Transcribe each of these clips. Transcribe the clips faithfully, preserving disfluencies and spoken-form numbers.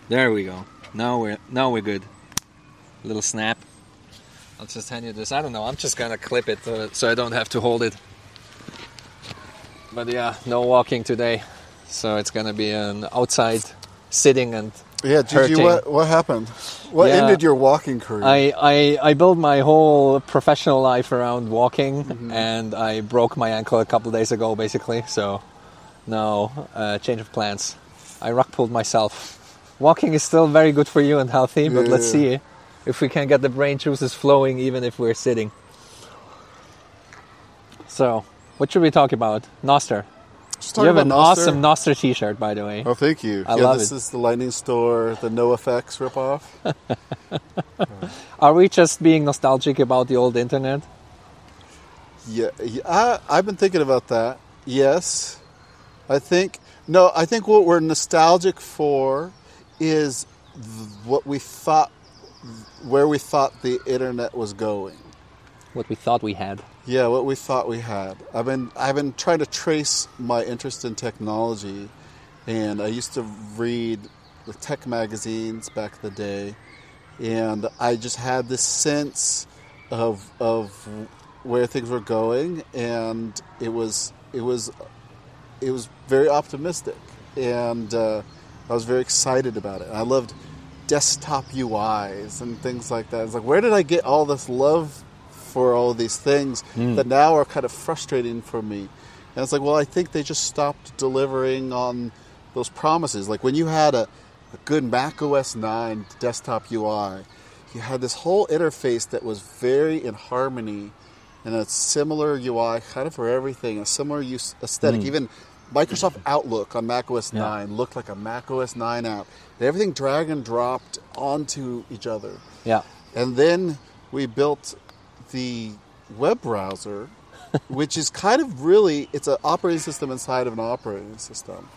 There we go. Now we're now we're good. A little snap. I'll just hand you this. I don't know. I'm just gonna clip it uh, so I don't have to hold it. But yeah, no walking today, so it's gonna be an outside sitting and yeah. Gigi, hurting. what what happened? What Yeah. ended your walking career? I, I I built my whole professional life around walking, Mm-hmm. and I broke my ankle a couple of days ago, basically. So no uh, change of plans. I rock pulled myself. Walking is still very good for you and healthy, but Yeah. let's see if we can get the brain juices flowing even if we're sitting. So, what should we talk about? Noster. Just You talking have an about Noster. awesome Noster t-shirt, by the way. Oh, thank you. I yeah, love this it. is the Lightning Store, the NoFX ripoff. Are we just being nostalgic about the old internet? Yeah, yeah I, I've been thinking about that. Yes, I think no. I think what we're nostalgic for is th- what we thought, where we thought the internet was going. What we thought we had. Yeah, what we thought we had. I've been I've been trying to trace my interest in technology, and I used to read the tech magazines back in the day, and I just had this sense of of where things were going, and it was it was it was very optimistic, and uh, I was very excited about it. I loved desktop U Is and things like that. It's like, where did I get all this love for all of these things Mm. that now are kind of frustrating for me? And it's like, well, I think they just stopped delivering on those promises. Like when you had a, a good Mac O S nine desktop U I, you had this whole interface that was very in harmony and a similar U I kind of for everything, a similar use aesthetic. Mm. Even Microsoft Outlook on Mac O S Yeah. nine looked like a Mac O S nine app. And everything drag and dropped onto each other. Yeah. And then we built the web browser, which is kind of really, it's an operating system inside of an operating system.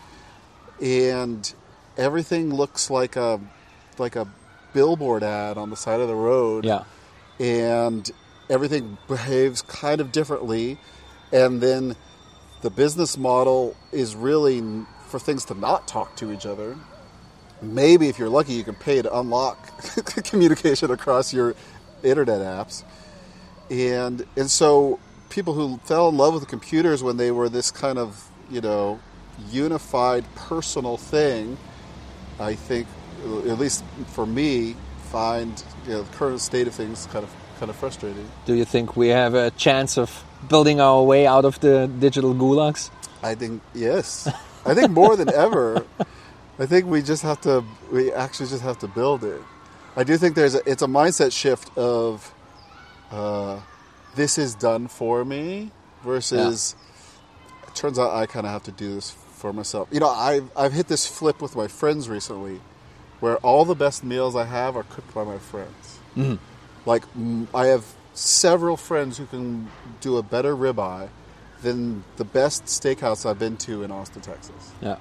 And everything looks like a like a billboard ad on the side of the road. Yeah. And everything behaves kind of differently. And then the business model is really for things to not talk to each other. Maybe if you're lucky, you can pay to unlock communication across your internet apps. And and so people who fell in love with computers when they were this kind of, you know, unified personal thing, I think, at least for me, find, you know, the current state of things kind of kind of frustrating. Do you think we have a chance of building our way out of the digital gulags? I think, yes. I think more than ever. I think we just have to, we actually just have to build it. I do think there's a, it's a mindset shift of, uh, this is done for me versus, yeah. It turns out I kind of have to do this for myself. You know, I've, I've hit this flip with my friends recently where all the best meals I have are cooked by my friends. Mm-hmm. Like, I have several friends who can do a better ribeye than the best steakhouse I've been to in Austin, Texas. Yeah.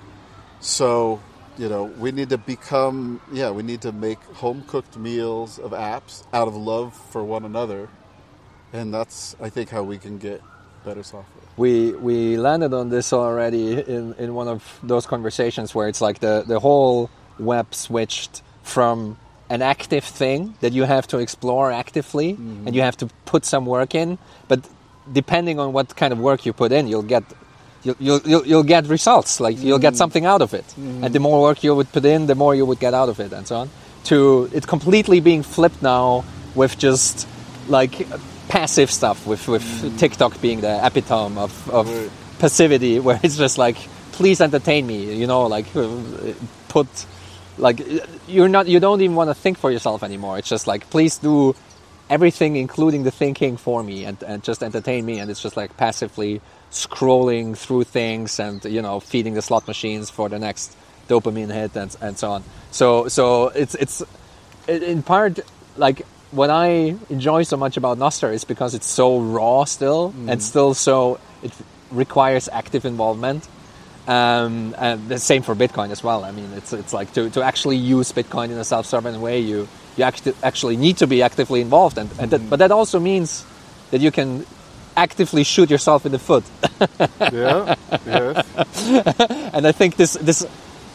So, you know, we need to become, yeah, we need to make home-cooked meals of apps out of love for one another. And that's, I think, how we can get better software. We we landed on this already in, in one of those conversations where it's like the, the whole web switched from an active thing that you have to explore actively, mm-hmm. and you have to put some work in. But depending on what kind of work you put in, you'll get you'll you'll you'll, you'll get results. Like mm-hmm. you'll get something out of it. Mm-hmm. And the more work you would put in, the more you would get out of it, and so on. To it completely being flipped now with just like passive stuff, with with mm-hmm. TikTok being the epitome of of right. passivity, where it's just like, please entertain me. You know, like put. Like you're not, you don't even want to think for yourself anymore. It's just like, please do everything, including the thinking, for me, and, and just entertain me. And it's just like passively scrolling through things, and you know, feeding the slot machines for the next dopamine hit, and and so on. So so it's it's in part like what I enjoy so much about Noster is because it's so raw still, mm. and still so it requires active involvement. Um, and the same for Bitcoin as well. I mean, it's it's like to, to actually use Bitcoin in a self-serving way, you you actually actually need to be actively involved, and, and that, but that also means that you can actively shoot yourself in the foot. Yeah, yes. And I think this this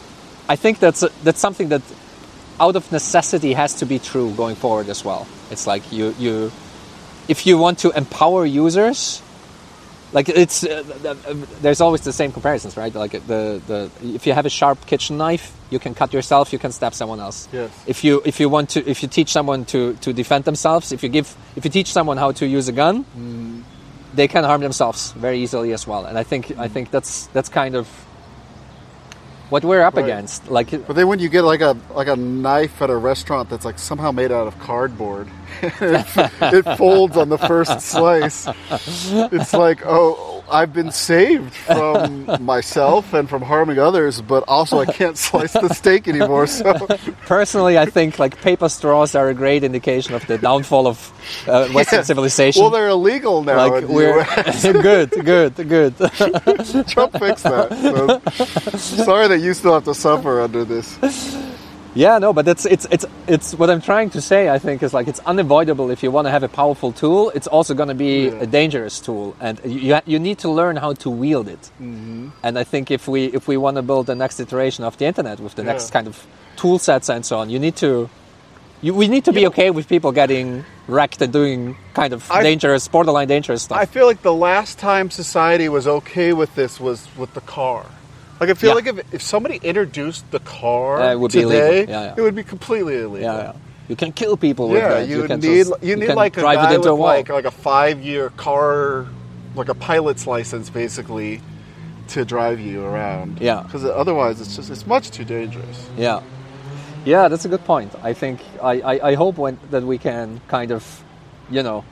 I think that's a, that's something that out of necessity has to be true going forward as well. It's like you you if you want to empower users, like it's uh, there's always the same comparisons, right? Like the the if you have a sharp kitchen knife, you can cut yourself, you can stab someone else. Yes. If you if you want to if you teach someone to, to defend themselves, if you give if you teach someone how to use a gun, mm. they can harm themselves very easily as well. And I think mm. I think that's that's kind of what we're up right. against. Like, but then when you get like a like a knife at a restaurant that's like somehow made out of cardboard, it, it folds on the first slice. It's like, oh, I've been saved from myself and from harming others, but also I can't slice the steak anymore. So personally, I think like paper straws are a great indication of the downfall of uh, Western yeah. civilization. Well, they're illegal now. Like we're good, good, good. Trump fixed that. So sorry that you still have to suffer under this. Yeah, no, but it's it's it's it's what I'm trying to say. I think is like it's unavoidable. If you want to have a powerful tool, it's also going to be yeah. a dangerous tool, and you you need to learn how to wield it. Mm-hmm. And I think if we if we want to build the next iteration of the internet with the yeah. next kind of tool sets and so on, you need to you, we need to be yeah. okay with people getting wrecked and doing kind of I, dangerous, borderline dangerous stuff. I feel like the last time society was okay with this was with the car. Like I feel yeah. like if, if somebody introduced the car uh, it would today, be yeah, yeah. it would be completely illegal. Yeah, yeah. You can kill people yeah, with that. You, you can need just, you need you like a drive guy it into with a wall. like like a five year car, like a pilot's license, basically, to drive you around. Yeah. Because otherwise, it's just it's much too dangerous. Yeah. Yeah, that's a good point. I think I, I, I hope when, that we can kind of, you know.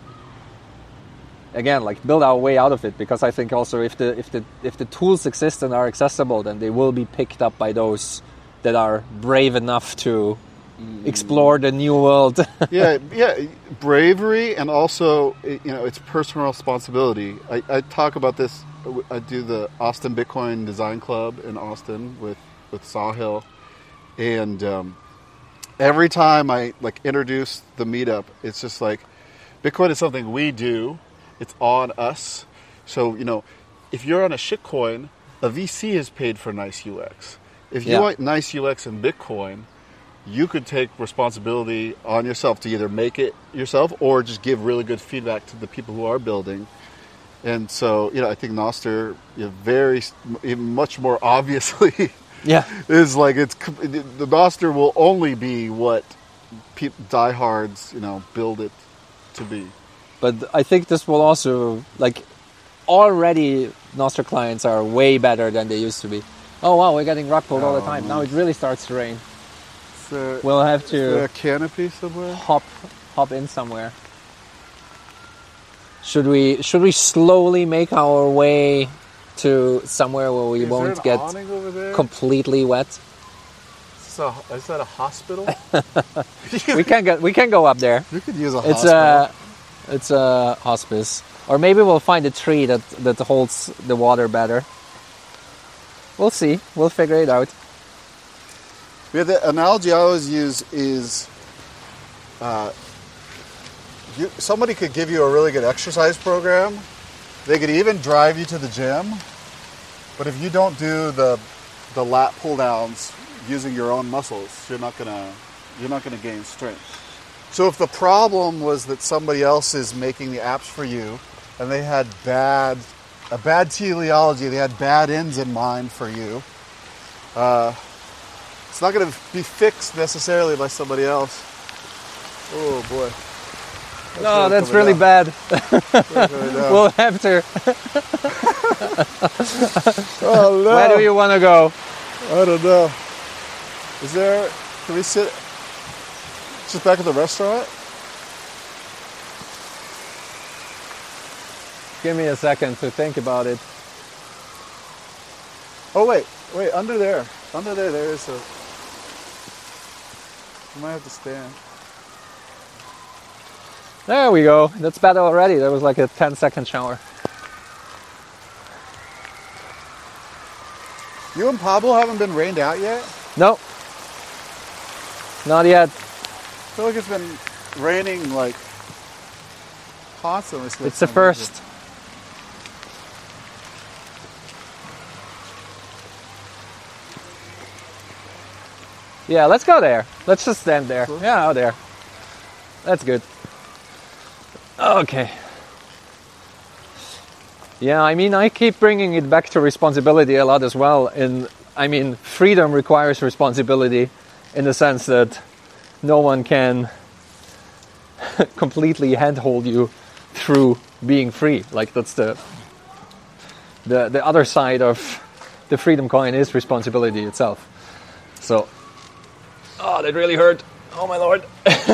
Again, like build our way out of it, because I think also if the if the if the tools exist and are accessible, then they will be picked up by those that are brave enough to mm. explore the new world. yeah, yeah, bravery, and also you know it's personal responsibility. I, I talk about this. I do the Austin Bitcoin Design Club in Austin with with Sahil, and um, every time I like introduce the meetup, it's just like Bitcoin is something we do. It's on us. So, you know, if you're on a shitcoin, a V C has paid for nice U X. If you yeah. want nice U X in Bitcoin, you could take responsibility on yourself to either make it yourself or just give really good feedback to the people who are building. And so, you know, I think Nostr, you know, very, much more obviously, yeah, is like it's the Nostr will only be what pe- diehards, you know, build it to be. But I think this will also, like, already Nostr clients are way better than they used to be. Oh wow, we're getting rock pulled oh, all the time. Now it really starts to rain. There, we'll have to is there a canopy somewhere? Hop, hop in somewhere. Should we should we slowly make our way to somewhere where we is won't get completely wet? Is, a, is that a hospital? we can get we can go up there. You could use a it's hospital. A, It's a hospice. Or maybe we'll find a tree that, that holds the water better. We'll see. We'll figure it out. Yeah, the analogy I always use is uh, you, somebody could give you a really good exercise program. They could even drive you to the gym. But if you don't do the the lat pull downs using your own muscles, you're not gonna you're not gonna gain strength. So if the problem was that somebody else is making the apps for you, and they had bad, a bad teleology, they had bad ends in mind for you, uh, it's not going to be fixed necessarily by somebody else. Oh boy. That's no, really that's really down. Bad. We'll have to. Oh no. Where do you want to go? I don't know. Is there, can we sit? Just back at the restaurant? Give me a second to think about it. Oh wait, wait, under there. Under there, there is a... You might have to stand. There we go. That's better already. That was like a ten second shower. You and Pablo haven't been rained out yet? No. Not yet. I feel like it's been raining like constantly. It's the first. Yeah, let's go there. Let's just stand there. Sure. Yeah, out there. That's good. Okay. Yeah, I mean, I keep bringing it back to responsibility a lot as well. In, I mean, freedom requires responsibility in the sense that no one can completely handhold you through being free. Like, that's the the the other side of the freedom coin is responsibility itself. So, oh, that really hurt. Oh my lord.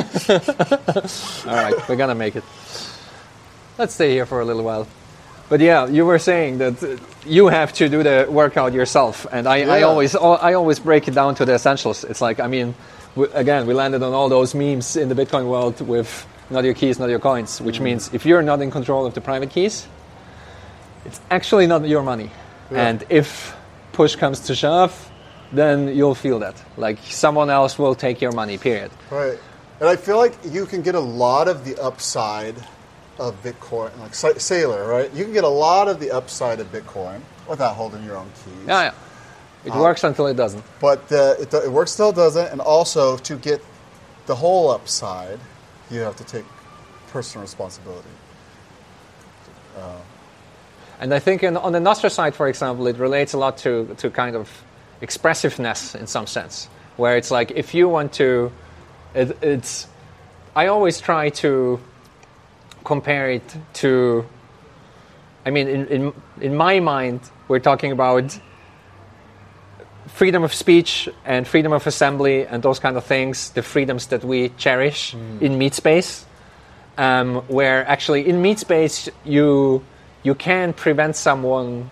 All right, we're gonna make it. Let's stay here for a little while. But yeah, you were saying that you have to do the workout yourself, and I, yeah. I always I always break it down to the essentials. It's like, I mean, we, again, we landed on all those memes in the Bitcoin world with not your keys, not your coins, which mm. means if you're not in control of the private keys, it's actually not your money. Yeah. And if push comes to shove, then you'll feel that. Like, someone else will take your money, period. Right. And I feel like you can get a lot of the upside of Bitcoin, like Saylor, right? You can get a lot of the upside of Bitcoin without holding your own keys. Yeah, yeah. It um, works until it doesn't. But uh, it, it works till it doesn't, and also to get the whole upside, you have to take personal responsibility. Uh, and I think in, on the Nostr side, for example, it relates a lot to, to kind of expressiveness in some sense, where it's like, if you want to, it, it's, I always try to compare it to, I mean, in, in in my mind, we're talking about freedom of speech and freedom of assembly and those kind of things, the freedoms that we cherish mm. in meat space, um, where actually in meat space you you can prevent someone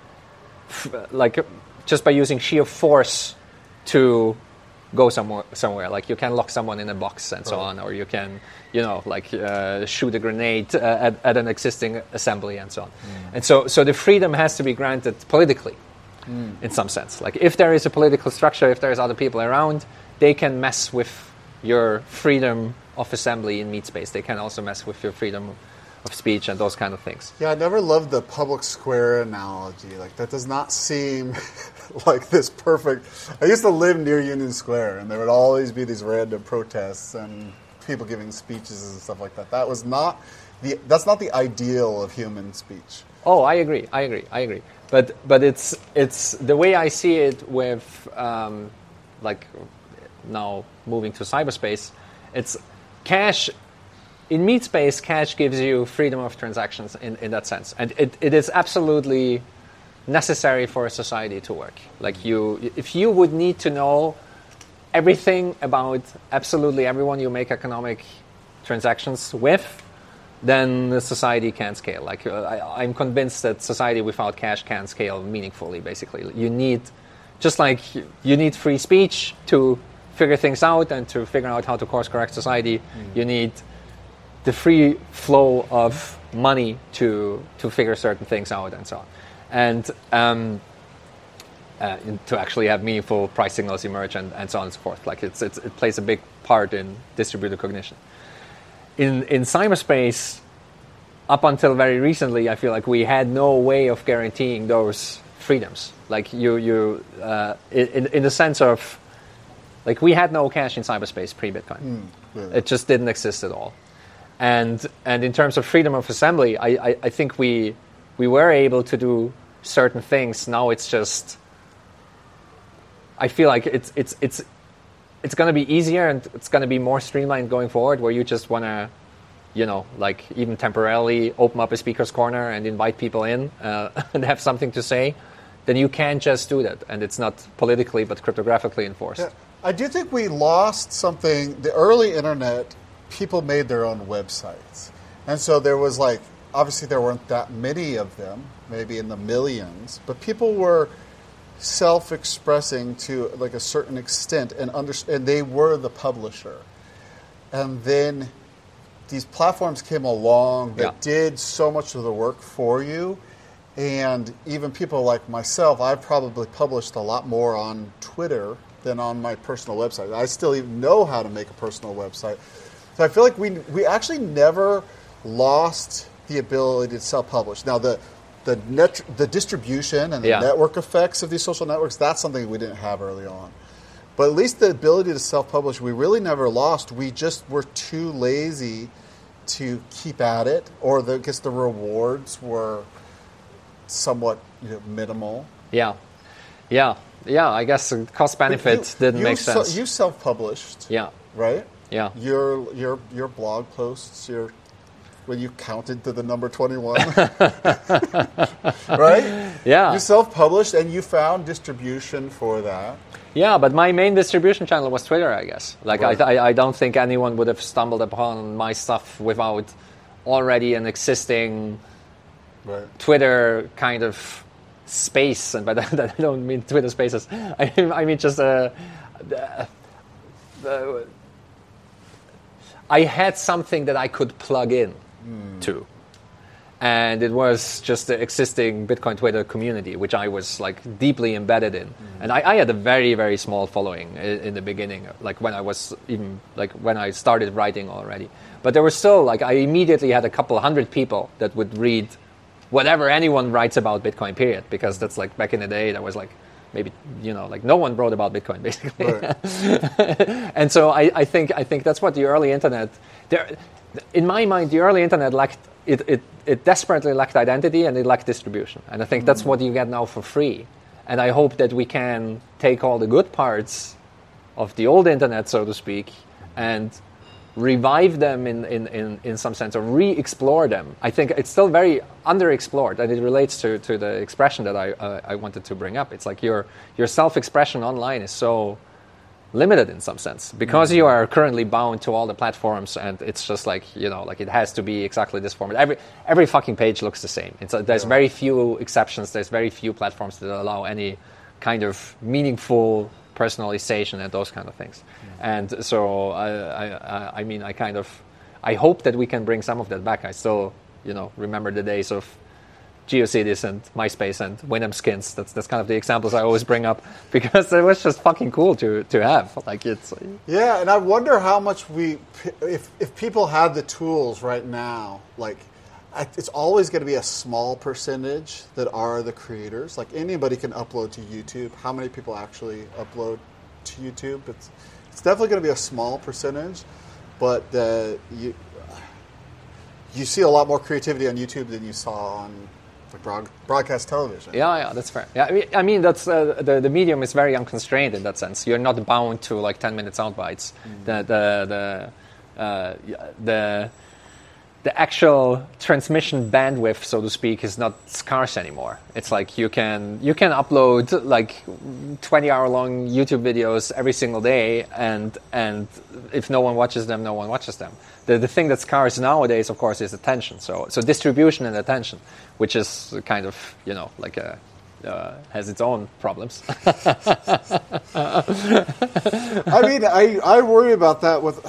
f- like just by using sheer force to go somewhere, somewhere. Like, you can lock someone in a box and so right. on, or you can, you know, like uh, shoot a grenade uh, at, at an existing assembly and so on. Mm. And so, so the freedom has to be granted politically, mm. in some sense. Like, if there is a political structure, if there's other people around, they can mess with your freedom of assembly in meat space. They can also mess with your freedom of speech and those kind of things. Yeah, I never loved the public square analogy. Like, that does not seem like this perfect. I used to live near Union Square, and there would always be these random protests and people giving speeches and stuff like that. That was not the. That's not the ideal of human speech. Oh, I agree. I agree. I agree. But but it's it's the way I see it with um, like now moving to cyberspace. It's cash. In meat space, cash gives you freedom of transactions in, in that sense. And it, it is absolutely necessary for a society to work. Like, you, if you would need to know everything about absolutely everyone you make economic transactions with, then the society can't scale. Like, uh, I, I'm convinced that society without cash can't scale meaningfully, basically. You need, just like you need free speech to figure things out and to figure out how to course correct society, mm. you need the free flow of money to to figure certain things out and so on, and um, uh, to actually have meaningful price signals emerge and, and so on and so forth. Like, it's, it's it plays a big part in distributed cognition. In in cyberspace, up until very recently, I feel like we had no way of guaranteeing those freedoms. Like, you you uh, in in the sense of, like, we had no cash in cyberspace pre-Bitcoin. Mm, really? It just didn't exist at all. And and in terms of freedom of assembly, I, I, I think we we were able to do certain things. Now it's just, I feel like it's it's it's it's going to be easier and it's going to be more streamlined going forward, where you just want to, you know, like, even temporarily open up a speaker's corner and invite people in uh, and have something to say. Then you can just do that, and it's not politically but cryptographically enforced. Yeah. I do think we lost something. The early internet, people made their own websites. And so there was, like, obviously there weren't that many of them, maybe in the millions, but people were self-expressing to, like, a certain extent, and under, and they were the publisher. And then these platforms came along that yeah. did so much of the work for you. And even people like myself, I've probably published a lot more on Twitter than on my personal website. I still even know how to make a personal website. So I feel like we we actually never lost the ability to self-publish. Now, the the net the distribution and the yeah. network effects of these social networks, that's something we didn't have early on. But at least the ability to self-publish, we really never lost. We just were too lazy to keep at it, or the, I guess the rewards were somewhat, you know, minimal. Yeah, yeah, yeah. I guess the cost benefit didn't you make sense. So, you self-published, yeah, right? Yeah. Your your your blog posts, your when you counted to the number twenty-one, right? Yeah. You self-published and you found distribution for that. Yeah, but my main distribution channel was Twitter, I guess. Like, right. I, I I don't think anyone would have stumbled upon my stuff without already an existing right. Twitter kind of space. And by that, I don't mean Twitter spaces. I, I mean just a... Uh, uh, I had something that I could plug in mm. to. And it was just the existing Bitcoin Twitter community, which I was like deeply embedded in. Mm. And I, I had a very, very small following in, in the beginning, like when I was even, like when I started writing already. But there were still, like I immediately had a couple hundred people that would read whatever anyone writes about Bitcoin, period. Because that's like back in the day, that was like, maybe, you know, like no one wrote about Bitcoin, basically. Right. And so I, I think I think that's what the early internet, there, in my mind, the early internet lacked, it, it, it desperately lacked identity and it lacked distribution. And I think mm. that's what you get now for free. And I hope that we can take all the good parts of the old internet, so to speak, and revive them in, in, in, in some sense, or re-explore them. I think it's still very underexplored, and it relates to, to the expression that I uh, I wanted to bring up. It's like your your self-expression online is so limited in some sense because mm-hmm. you are currently bound to all the platforms, and it's just like, you know, like it has to be exactly this format. Every every fucking page looks the same. It's a, there's yeah. very few exceptions. There's very few platforms that allow any kind of meaningful personalization and those kind of things. Mm-hmm. And so I, I I mean I kind of I hope that we can bring some of that back. I still, you know, remember the days of GeoCities and MySpace and Winamp skins. That's that's kind of the examples I always bring up because it was just fucking cool to to have. Like it's yeah, and I wonder how much we if if people had the tools right now, like it's always going to be a small percentage that are the creators. Like anybody can upload to YouTube. How many people actually upload to YouTube? It's it's definitely going to be a small percentage, but uh, you you see a lot more creativity on YouTube than you saw on Broad, broadcast television. Yeah, yeah, that's fair. Yeah, I mean, I mean that's uh, the the medium is very unconstrained in that sense. You're not bound to like ten minute sound bites. Mm. The the the uh, the the actual transmission bandwidth, so to speak, is not scarce anymore. It's like you can you can upload like twenty hour long YouTube videos every single day, and and if no one watches them, no one watches them. The the thing that's scarce nowadays, of course, is attention. So so distribution and attention, which is kind of, you know, like a uh, has its own problems. I mean, I I worry about that with.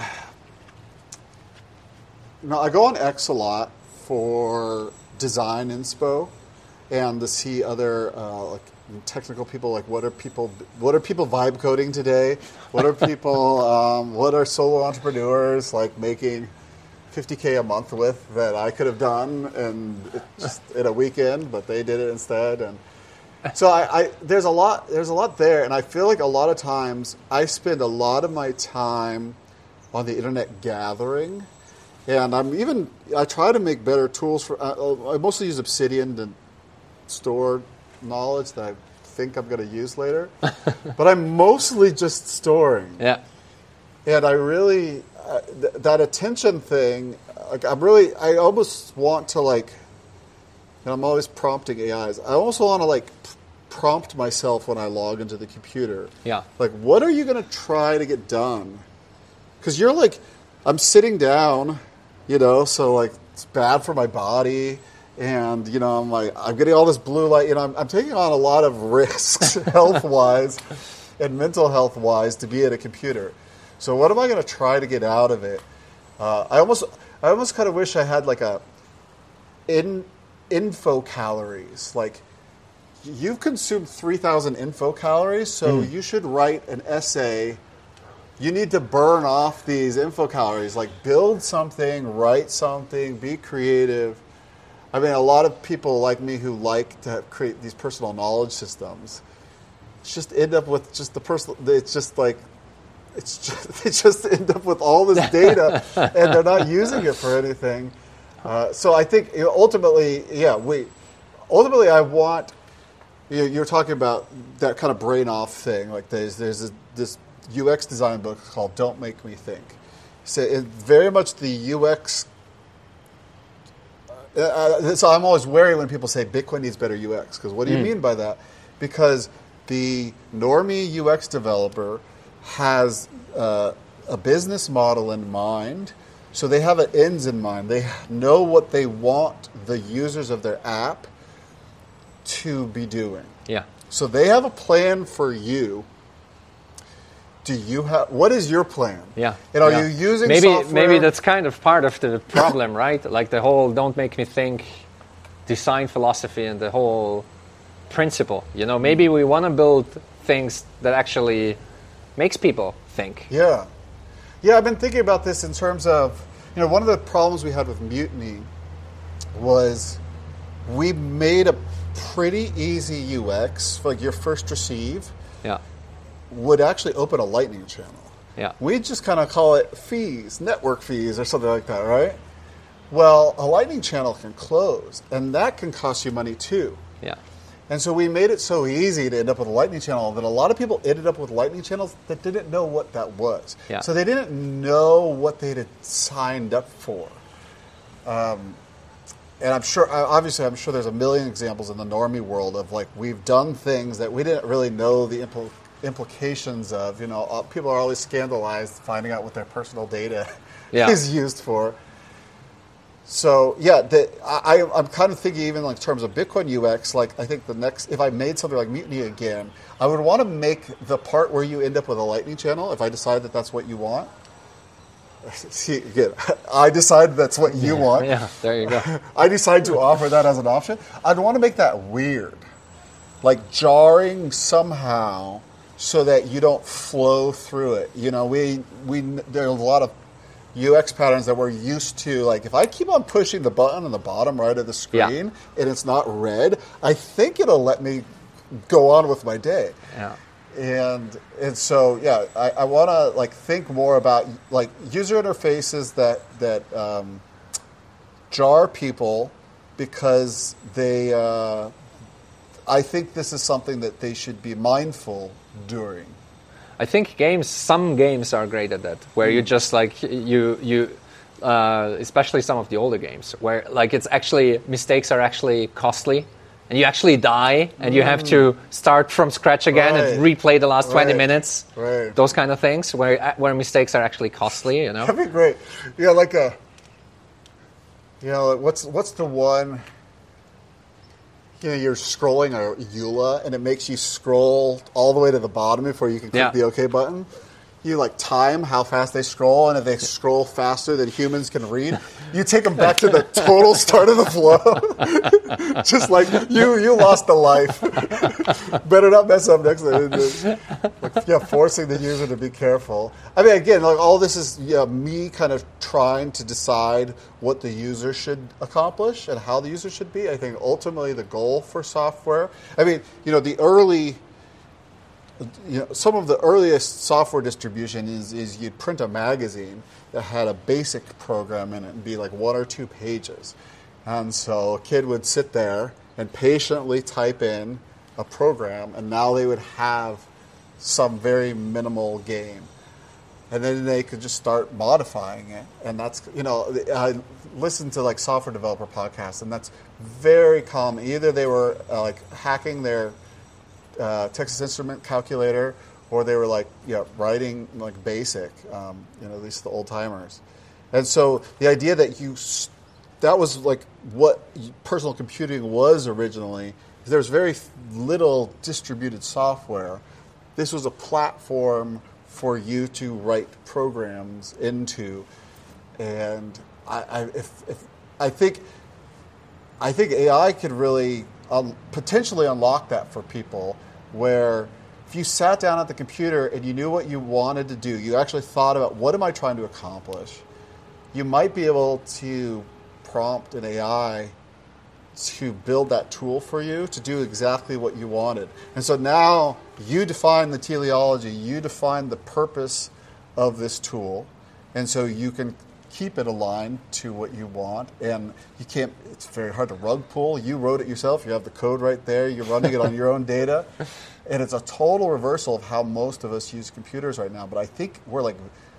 No, I go on X a lot for design inspo, and to see other uh, like technical people. Like, what are people? What are people vibe coding today? What are people? um, what are solo entrepreneurs like making fifty K a month with that I could have done and just in a weekend, but they did it instead. And so I, I there's a lot there's a lot there, and I feel like a lot of times I spend a lot of my time on the internet gathering. And I'm even, I try to make better tools for, uh, I mostly use Obsidian to store knowledge that I think I'm going to use later. But I'm mostly just storing. Yeah. And I really, uh, th- that attention thing, like I'm really, I almost want to like, and I'm always prompting A Is, I also want to like p- prompt myself when I log into the computer. Yeah. Like, what are you going to try to get done? Because you're like, I'm sitting down, you know, so like it's bad for my body, and you know, I'm like I'm getting all this blue light. You know, I'm, I'm taking on a lot of risks, health wise, and mental health wise, to be at a computer. So what am I going to try to get out of it? Uh, I almost, I almost kind of wish I had like a in info calories. Like you've consumed three thousand info calories, so mm. you should write an essay. You need to burn off these info calories, like build something, write something, be creative. I mean, a lot of people like me who like to have, create these personal knowledge systems, just end up with just the personal. It's just like it's just, they just end up with all this data, and they're not using it for anything. Uh, so I think, you know, ultimately, yeah, we ultimately I want. You know, you're talking about that kind of brain off thing. Like there's there's a, this U X design book called "Don't Make Me Think." So it, very much the U X. Uh, so I'm always wary when people say Bitcoin needs better U X, because what do you mm. mean by that? Because the normie U X developer has uh, a business model in mind, so they have an ends in mind. They know what they want the users of their app to be doing. Yeah. So they have a plan for you. Do you have? What is your plan? Yeah. And are yeah. you using maybe software? maybe that's kind of part of the problem, right? Like the whole "don't make me think" design philosophy and the whole principle. You know, maybe we want to build things that actually makes people think. Yeah. Yeah, I've been thinking about this in terms of, you know, one of the problems we had with Mutiny was we made a pretty easy U X for like your first receive. Yeah. Would actually open a Lightning channel. Yeah. We just kind of call it fees, network fees or something like that, right? Well, a Lightning channel can close, and that can cost you money too. Yeah. And so we made it so easy to end up with a Lightning channel that a lot of people ended up with Lightning channels that didn't know what that was. Yeah. So they didn't know what they had signed up for. Um, and I'm sure, obviously, I'm sure there's a million examples in the normie world of like we've done things that we didn't really know the impl- implications of. You know, uh, people are always scandalized finding out what their personal data yeah. is used for. So yeah, the, I, I'm kind of thinking even like in terms of Bitcoin U X. Like I think the next, if I made something like Mutiny again, I would want to make the part where you end up with a Lightning channel. If I decide that that's what you want, see again, I decide that's what you want. Yeah, there you go. I decide to offer that as an option. I'd want to make that weird, like jarring somehow, so that you don't flow through it. You know, we we there's a lot of U X patterns that we're used to. Like if I keep on pushing the button on the bottom right of the screen yeah. and it's not red, I think it'll let me go on with my day. Yeah. And and so yeah, I, I want to like think more about like user interfaces that that um, jar people because they. Uh, I think this is something that they should be mindful during. I think games, some games are great at that, where you just like you you, uh, especially some of the older games, where like it's actually mistakes are actually costly, and you actually die, and mm. you have to start from scratch again right. and replay the last twenty right. minutes. Right. Those kind of things, where where mistakes are actually costly. You know, that'd be great. Yeah, like a, you know, what's what's the one. You know, you're scrolling a E U L A, and it makes you scroll all the way to the bottom before you can click yeah. the OK button. You like time how fast they scroll, and if they scroll faster than humans can read, you take them back to the total start of the flow. Just like you, you lost a life. Better not mess up next time. Like, yeah, forcing the user to be careful. I mean, again, like all this is yeah, me kind of trying to decide what the user should accomplish and how the user should be. I think ultimately the goal for software. I mean, you know, the early. You know, some of the earliest software distribution is, is you'd print a magazine that had a basic program in it and be like one or two pages. And so a kid would sit there and patiently type in a program, and now they would have some very minimal game. And then they could just start modifying it. And that's, you know, I listened to like software developer podcasts, and that's very common. Either they were uh, like hacking their Uh, Texas Instrument calculator, or they were like, yeah, writing like BASIC, um, you know, at least the old timers. And so the idea that you, that was like what personal computing was originally, there was very little distributed software. This was a platform for you to write programs into. And I, I if, if I think, I think A I could really um, potentially unlock that for people, where if you sat down at the computer and you knew what you wanted to do, you actually thought about what am I trying to accomplish, you might be able to prompt an A I to build that tool for you to do exactly what you wanted. And so now you define the teleology, you define the purpose of this tool, and so you can keep it aligned to what you want. And you can't, it's very hard to rug pull. You wrote it yourself, you have the code right there, you're running it on your own data. And it's a total reversal of how most of us use computers right now. But I think we're like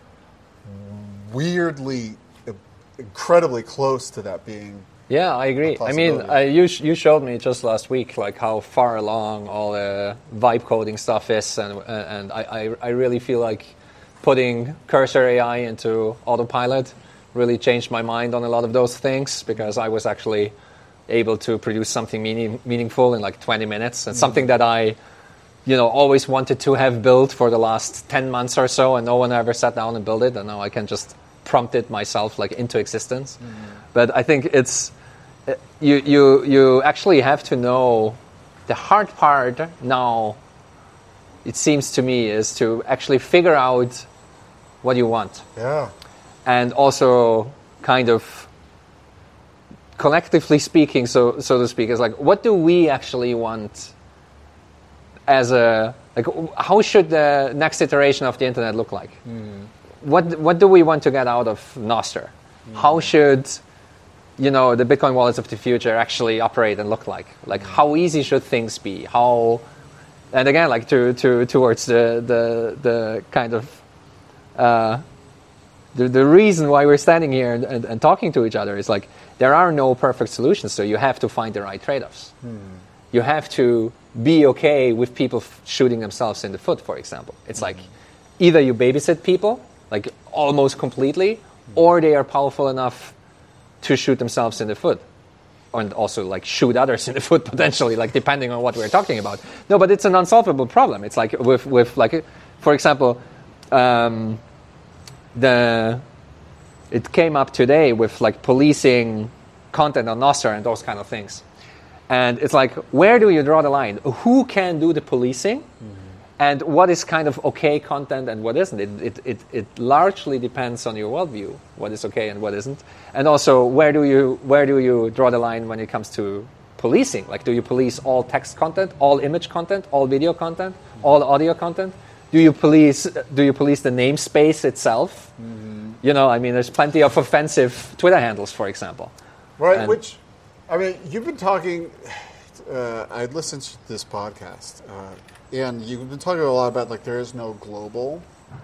weirdly, incredibly close to that being. Yeah, I agree. I mean, uh, you sh- you showed me just last week like how far along all the vibe coding stuff is, and and I, I, I really feel like putting Cursor A I into autopilot really changed my mind on a lot of those things, because I was actually able to produce something meaning, meaningful in like twenty minutes, and mm-hmm. something that I, you know, always wanted to have built for the last ten months or so, and no one ever sat down and built it, and now I can just prompt it myself like into existence. Mm-hmm. But I think it's you you you actually have to know the hard part now, it seems to me, is to actually figure out what you want. Yeah. And also kind of collectively speaking, so so to speak, is like, what do we actually want as a, like, how should the next iteration of the internet look like? Mm. What what do we want to get out of Nostr? Mm. How should, you know, the Bitcoin wallets of the future actually operate and look like? Like, mm. how easy should things be? How, and again, like to to towards the the the kind of uh, the the reason why we're standing here and, and, and talking to each other is like, there are no perfect solutions, so you have to find the right trade-offs. Mm. You have to be okay with people f- shooting themselves in the foot, for example. It's mm. like either you babysit people, like almost completely, mm. or they are powerful enough to shoot themselves in the foot, and also like shoot others in the foot potentially, like depending on what we're talking about. No, but it's an unsolvable problem. It's like with with like, for example, um, the it came up today with like policing content on Nostr and those kind of things. And it's like, where do you draw the line? Who can do the policing? Mm-hmm. And what is kind of okay content and what isn't? It, it it it largely depends on your worldview, what is okay and what isn't. And also, where do you where do you draw the line when it comes to policing? Like, do you police all text content, all image content, all video content, mm-hmm. all audio content? Do you police do you police the namespace itself? Mm-hmm. You know, I mean, there's plenty of offensive Twitter handles, for example. Right, and which, I mean, you've been talking, uh, I listened to this podcast, uh, and you've been talking a lot about, like, there is no global.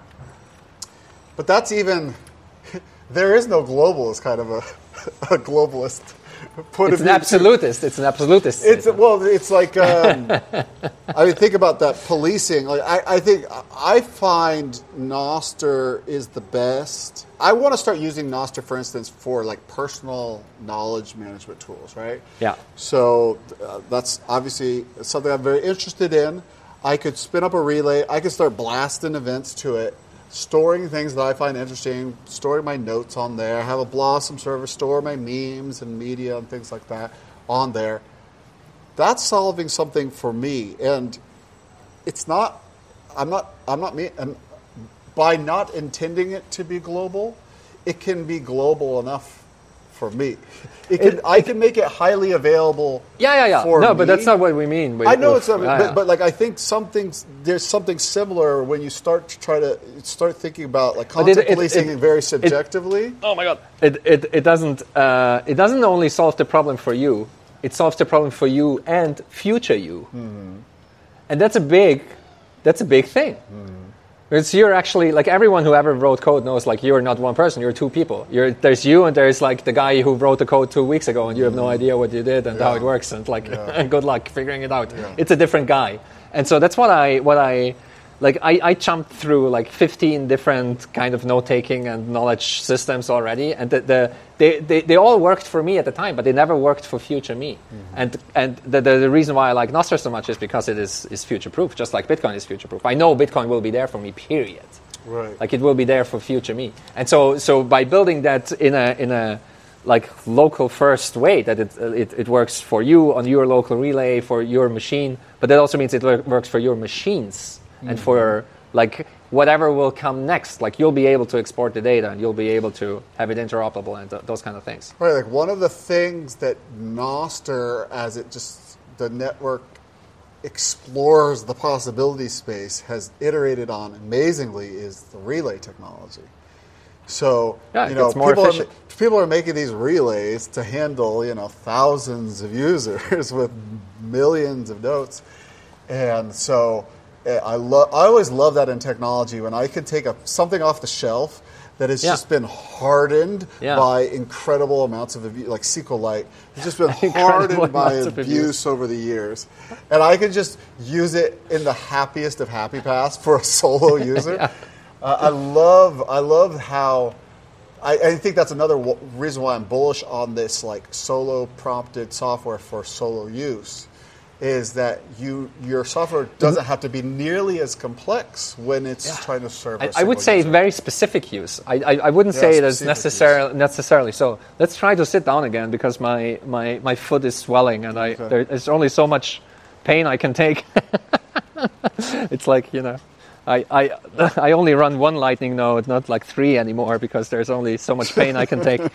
But that's even, there is no global is kind of a, a globalist point it's of an view. absolutist. It's an absolutist. It's well, it's like um, I mean, think about that policing. Like I, I think I find Nostr is the best. I want to start using Nostr, for instance, for like personal knowledge management tools, right? Yeah. So uh, that's obviously something I'm very interested in. I could spin up a relay. I could start blasting events to it, storing things that I find interesting, storing my notes on there, have a Blossom server, store my memes and media and things like that on there. That's solving something for me. And it's not, I'm not, I'm not me, and by not intending it to be global, it can be global enough for me. It can, it, I can make it highly available. Yeah, yeah, yeah. For no, me. but that's not what we mean. With, I know with, it's not, yeah, but, yeah. but like I think something there's something similar when you start to try to start thinking about like content it, it, policing it, very subjectively. It, oh my god! It it it doesn't uh, it doesn't only solve the problem for you. It solves the problem for you and future you, mm-hmm. and that's a big that's a big thing. Mm-hmm. It's you're actually, like, everyone who ever wrote code knows, like, you're not one person, you're two people. You're, there's you and there's, like, the guy who wrote the code two weeks ago and you have no idea what you did and yeah. how it works and, like, yeah. good luck figuring it out. Yeah. It's a different guy. And so that's what I, what I, like, I, I jumped through, like, fifteen different kind of note-taking and knowledge systems already, and the, the they, they, they all worked for me at the time, but they never worked for future me. Mm-hmm. And and the, the the reason why I like Nostr so much is because it is, is future-proof, just like Bitcoin is future-proof. I know Bitcoin will be there for me, period. Right. Like, it will be there for future me. And so so by building that in a in a like local first way, that it, it it works for you on your local relay, for your machine, but that also means it works for your machines. And for, like, whatever will come next. Like you'll be able to export the data and you'll be able to have it interoperable and th- those kind of things. Right, like one of the things that Nostr, as it just, the network explores the possibility space, has iterated on amazingly is the relay technology. So, yeah, you know, it's more people efficient. are, people are making these relays to handle, you know, thousands of users with millions of nodes. And so I love, I always love that in technology when I can take a, something off the shelf that has yeah. just been hardened yeah. by incredible amounts of abuse, like SQLite. It's just been hardened by abuse, abuse over the years. And I can just use it in the happiest of happy paths for a solo user. yeah. uh, I love I love how, I, I think that's another w- reason why I'm bullish on this like solo prompted software for solo use. Is that you your software doesn't have to be nearly as complex when it's yeah. trying to serve. I, I would say user. very specific use. I I, I wouldn't yeah, say it as necessarily necessarily. So let's try to sit down again because my, my, my foot is swelling and I okay. there, there's only so much pain I can take. It's like you know, I, I I only run one Lightning node, not like three anymore because there's only so much pain I can take.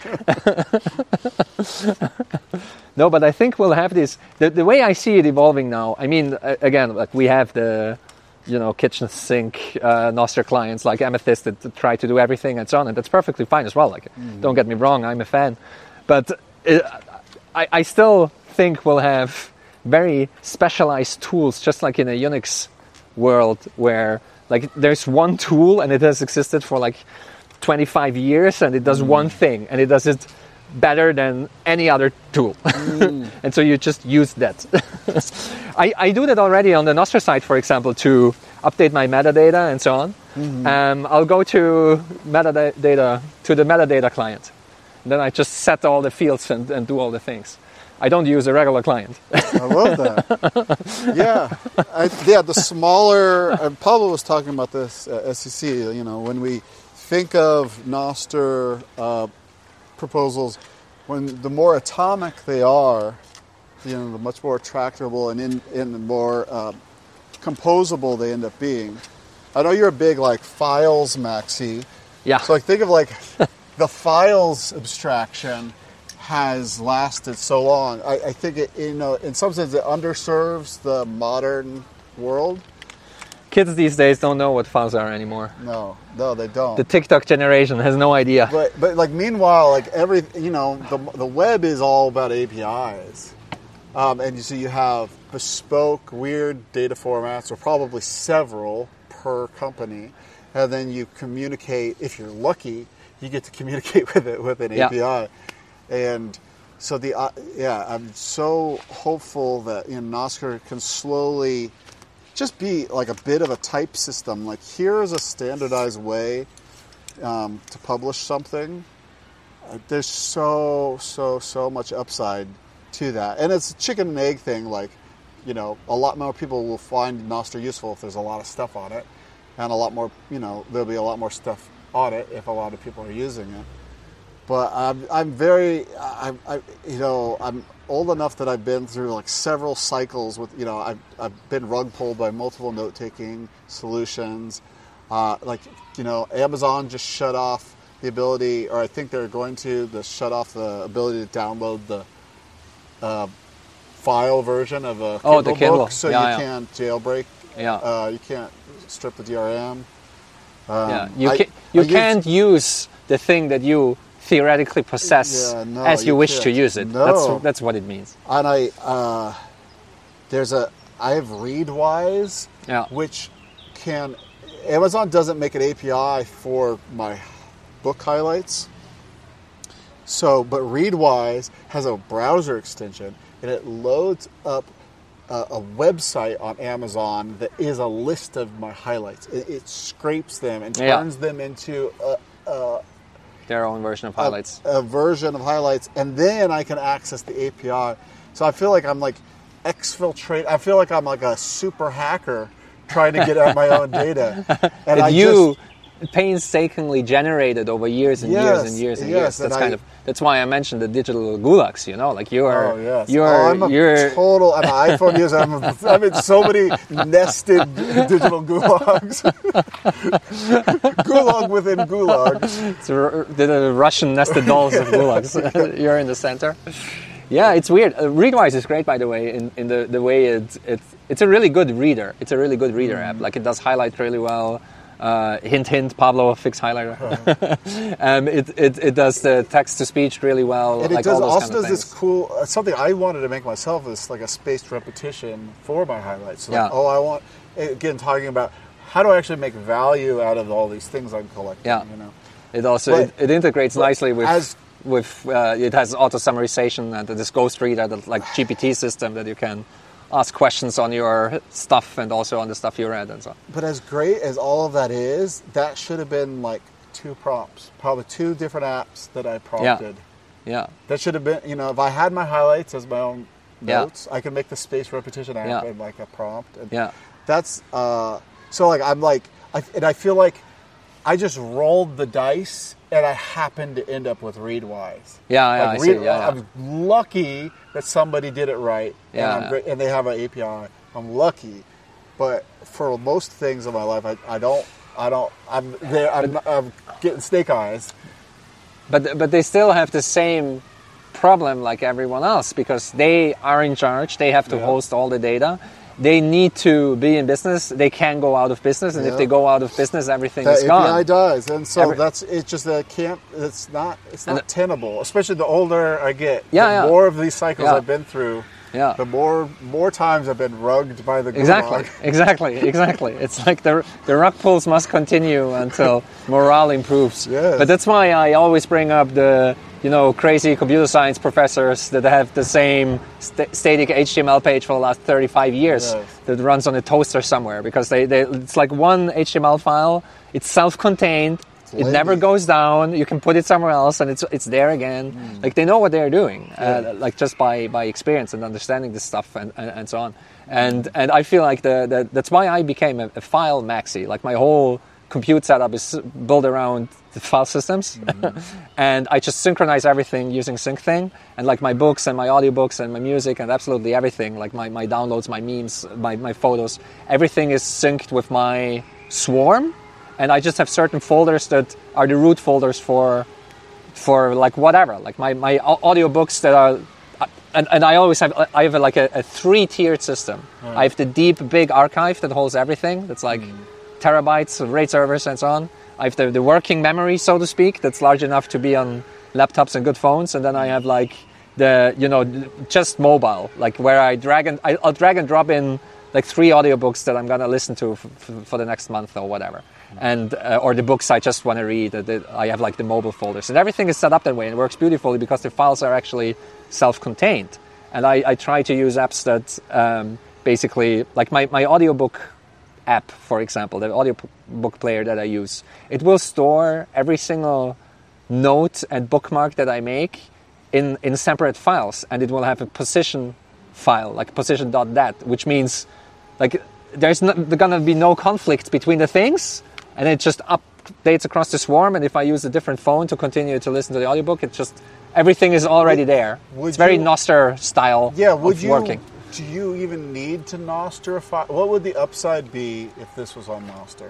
No, but I think we'll have this. The, the way I see it evolving now, I mean, uh, again, like we have the, you know, kitchen sink uh, Nostr clients like Amethyst that, that try to do everything and so on, and that's perfectly fine as well. Like, mm-hmm. Don't get me wrong, I'm a fan, but it, I, I still think we'll have very specialized tools, just like in a Unix world, where like there's one tool and it has existed for like twenty-five years and it does mm. one thing and it does it better than any other tool. Mm. And so you just use that. I, I do that already on the Nostr side, for example, to update my metadata and so on. Mm-hmm. Um, I'll go to metadata, to the metadata client. And then I just set all the fields and, and do all the things. I don't use a regular client. I love that. Yeah. I, yeah, the smaller, and Pablo was talking about this at S E C, you know, when we think of Nostr uh, proposals, when the more atomic they are, you know, the much more tractable and in, in the more uh, composable they end up being. I know you're a big like files maxi. Yeah. So like think of like the files abstraction has lasted so long. I, I think it, you know, in some sense it underserves the modern world. Kids these days don't know what files are anymore. No, no, they don't. The TikTok generation has no idea. But but like meanwhile, like every you know the the web is all about A P Is, um, and you see you have bespoke weird data formats, or probably several per company, and then you communicate. If you're lucky, you get to communicate with it with an yeah. A P I, and so the uh, yeah, I'm so hopeful that you know Nostr can slowly just be like a bit of a type system. Like here is a standardized way um, to publish something. Uh, there's so, so, so much upside to that. And it's a chicken and egg thing. Like, you know, a lot more people will find Nostr useful if there's a lot of stuff on it. And a lot more, you know, there'll be a lot more stuff on it if a lot of people are using it. But I'm, I'm very, I, I, you know, I'm old enough that I've been through like several cycles with, you know, I've, I've been rug pulled by multiple note-taking solutions. Uh, like, you know, Amazon just shut off the ability, or I think they're going to, to shut off the ability to download the uh, file version of a Kindle, oh, the Kindle. book, so yeah, you yeah. can't jailbreak. Yeah. Uh, you can't strip the D R M. Um, yeah, you, I, can, you I can't used, use the thing that you theoretically possess yeah, no, as you, you wish can't. to use it. No. That's that's what it means. And I, uh, there's a, I have Readwise, yeah. which can, Amazon doesn't make an A P I for my book highlights. So, but Readwise has a browser extension, and it loads up a, a website on Amazon that is a list of my highlights. It, it scrapes them and turns yeah. them into a, a their own version of highlights. A, a version of highlights, and then I can access the A P I. So I feel like I'm like exfiltrate. I feel like I'm like a super hacker trying to get at my own data. And that I you just, painstakingly generated over years and yes, years and years and yes, years. That's and kind I, of That's why I mentioned the digital gulags. You know, like you are, Oh yes. you're, oh, I'm a you're total. I'm an iPhone user. I'm, a, I'm in so many nested digital gulags. Gulag within gulag. It's a, the Russian nested dolls of gulags. You're in the center. Yeah, it's weird. Uh, Readwise is great, by the way, in, in the, the way it, it it's a really good reader. It's a really good reader mm. app. Like it does highlight really well. Uh, hint, hint, Pablo, fix highlighter. Uh-huh. um, it, it it does the text to speech really well. And it like does, all those also kind of does things. this cool uh, something I wanted to make myself is like a spaced repetition for my highlights. So Yeah. like, oh, I want again talking about how do I actually make value out of all these things I'm collecting. Yeah. You know, It also But- it, it integrates nicely with as- with uh, it has auto summarization and this Ghost Reader, the like G P T system that you can ask questions on your stuff and also on the stuff you read and so on. But as great as all of that is, that should have been like two prompts, probably two different apps that I prompted. Yeah. That should have been, you know, if I had my highlights as my own Yeah. notes, I could make the space repetition app Yeah. and like a prompt. And Yeah. That's, uh, so like, I'm like, I, and I feel like I just rolled the dice and I happened to end up with Readwise. Yeah, yeah, like I see. Yeah, yeah. I'm lucky that somebody did it right. Yeah. And, I'm great, and they have an A P I. I'm lucky. But for most things in my life, I, I don't, I don't, I'm there, I'm, I'm getting snake eyes. But but they still have the same problem like everyone else because they are in charge. They have to Yeah. host all the data. They need to be in business. They can go out of business, and Yeah. if they go out of business, everything That is A P I gone. does, and so Every- that's it's just that I can't. It's not. It's And not tenable. Especially the older I get, Yeah, the yeah. more of these cycles Yeah. I've been through. Yeah. The more more times I've been rugged by the Exactly, gulag. exactly, exactly. It's like the the rug pulls must continue until morale improves. Yes. But that's why I always bring up the you know crazy computer science professors that have the same st- static H T M L page for the last thirty-five years Yes. that runs on a toaster somewhere because they, they it's like one H T M L file. It's self-contained. It lazy. never goes down. You can put it somewhere else, and it's it's there again. Mm. Like they know what they're doing, Yeah. uh, like just by, by experience and understanding this stuff and, and, and so on. And and I feel like the, the that's why I became a, a file maxi. Like my whole compute setup is built around the file systems, Mm-hmm. and I just synchronize everything using SyncThing. And like my books and my audiobooks and my music and absolutely everything, like my, my downloads, my memes, my, my photos, everything is synced with my Swarm. And I just have certain folders that are the root folders for, for like whatever, like my my au- audiobooks that are, and, and I always have I have a, like a, a three tiered system. I have the deep big archive that holds everything. That's like terabytes of RAID servers and so on. I have the, the working memory, so to speak, that's large enough to be on laptops and good phones. And then I have like the you know just mobile, like where I drag and I, I'll drag and drop in like three audiobooks that I'm gonna listen to f- f- for the next month or whatever. And uh, or the books I just want to read. Uh, the, I have like the mobile folders, and everything is set up that way, and it works beautifully because the files are actually self-contained. And I, I try to use apps that um, basically, like my my audiobook app, for example, the audiobook player that I use, it will store every single note and bookmark that I make in in separate files, and it will have a position file, like position.dat, which means like there's not, there's gonna be no conflict between the things. And it just updates across the Swarm, and if I use a different phone to continue to listen to the audiobook, it just, everything is already there. would It's very you- Noster style Yeah, would of you? working. Do you even need to Noster a file? What would the upside be if this was on Noster?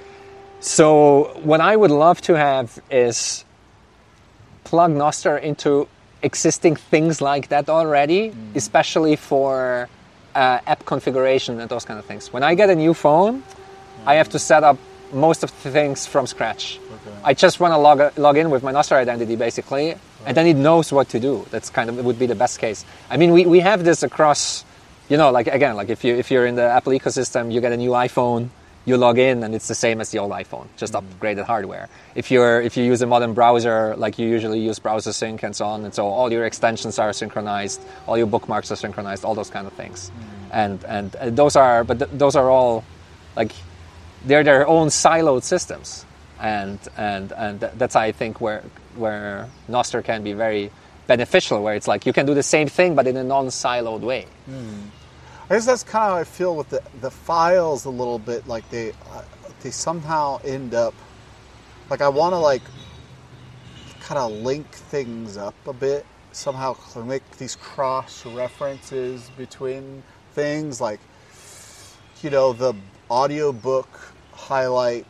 So what I would love to have is plug Noster into existing things like that already, Mm. especially for uh, app configuration and those kind of things. When I get a new phone, I have to set up most of the things from scratch. Okay. I just want to log log in with my Noster identity, basically, and then it knows what to do. That's kind of, it would be the best case. I mean, we, we have this across, you know, like again, like if you if you're in the Apple ecosystem, you get a new iPhone, you log in, and it's the same as the old iPhone, just Mm. upgraded hardware. If you're if you use a modern browser, like you usually use Browser Sync and so on, and so all your extensions are synchronized, all your bookmarks are synchronized, all those kind of things, Mm. and and uh, those are, but th- those are all, like, they're their own siloed systems, and and and th- that's I think where where Noster can be very beneficial, where it's like you can do the same thing but in a non-siloed way. I guess that's kind of how I feel with the, the files a little bit. Like they uh, they somehow end up like I want to like kind of link things up a bit, somehow make these cross references between things, like, you know, the audiobook highlight,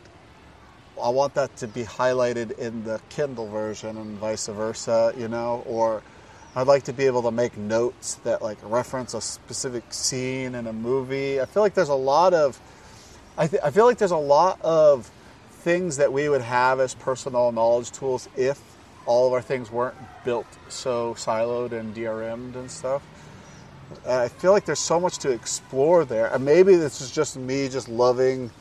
I want that to be highlighted in the Kindle version and vice versa, you know, or I'd like to be able to make notes that like reference a specific scene in a movie. I feel like there's a lot of, I, th- I feel like there's a lot of things that we would have as personal knowledge tools if all of our things weren't built so siloed and D R M'd and stuff. I feel like there's so much to explore there. And maybe this is just me just loving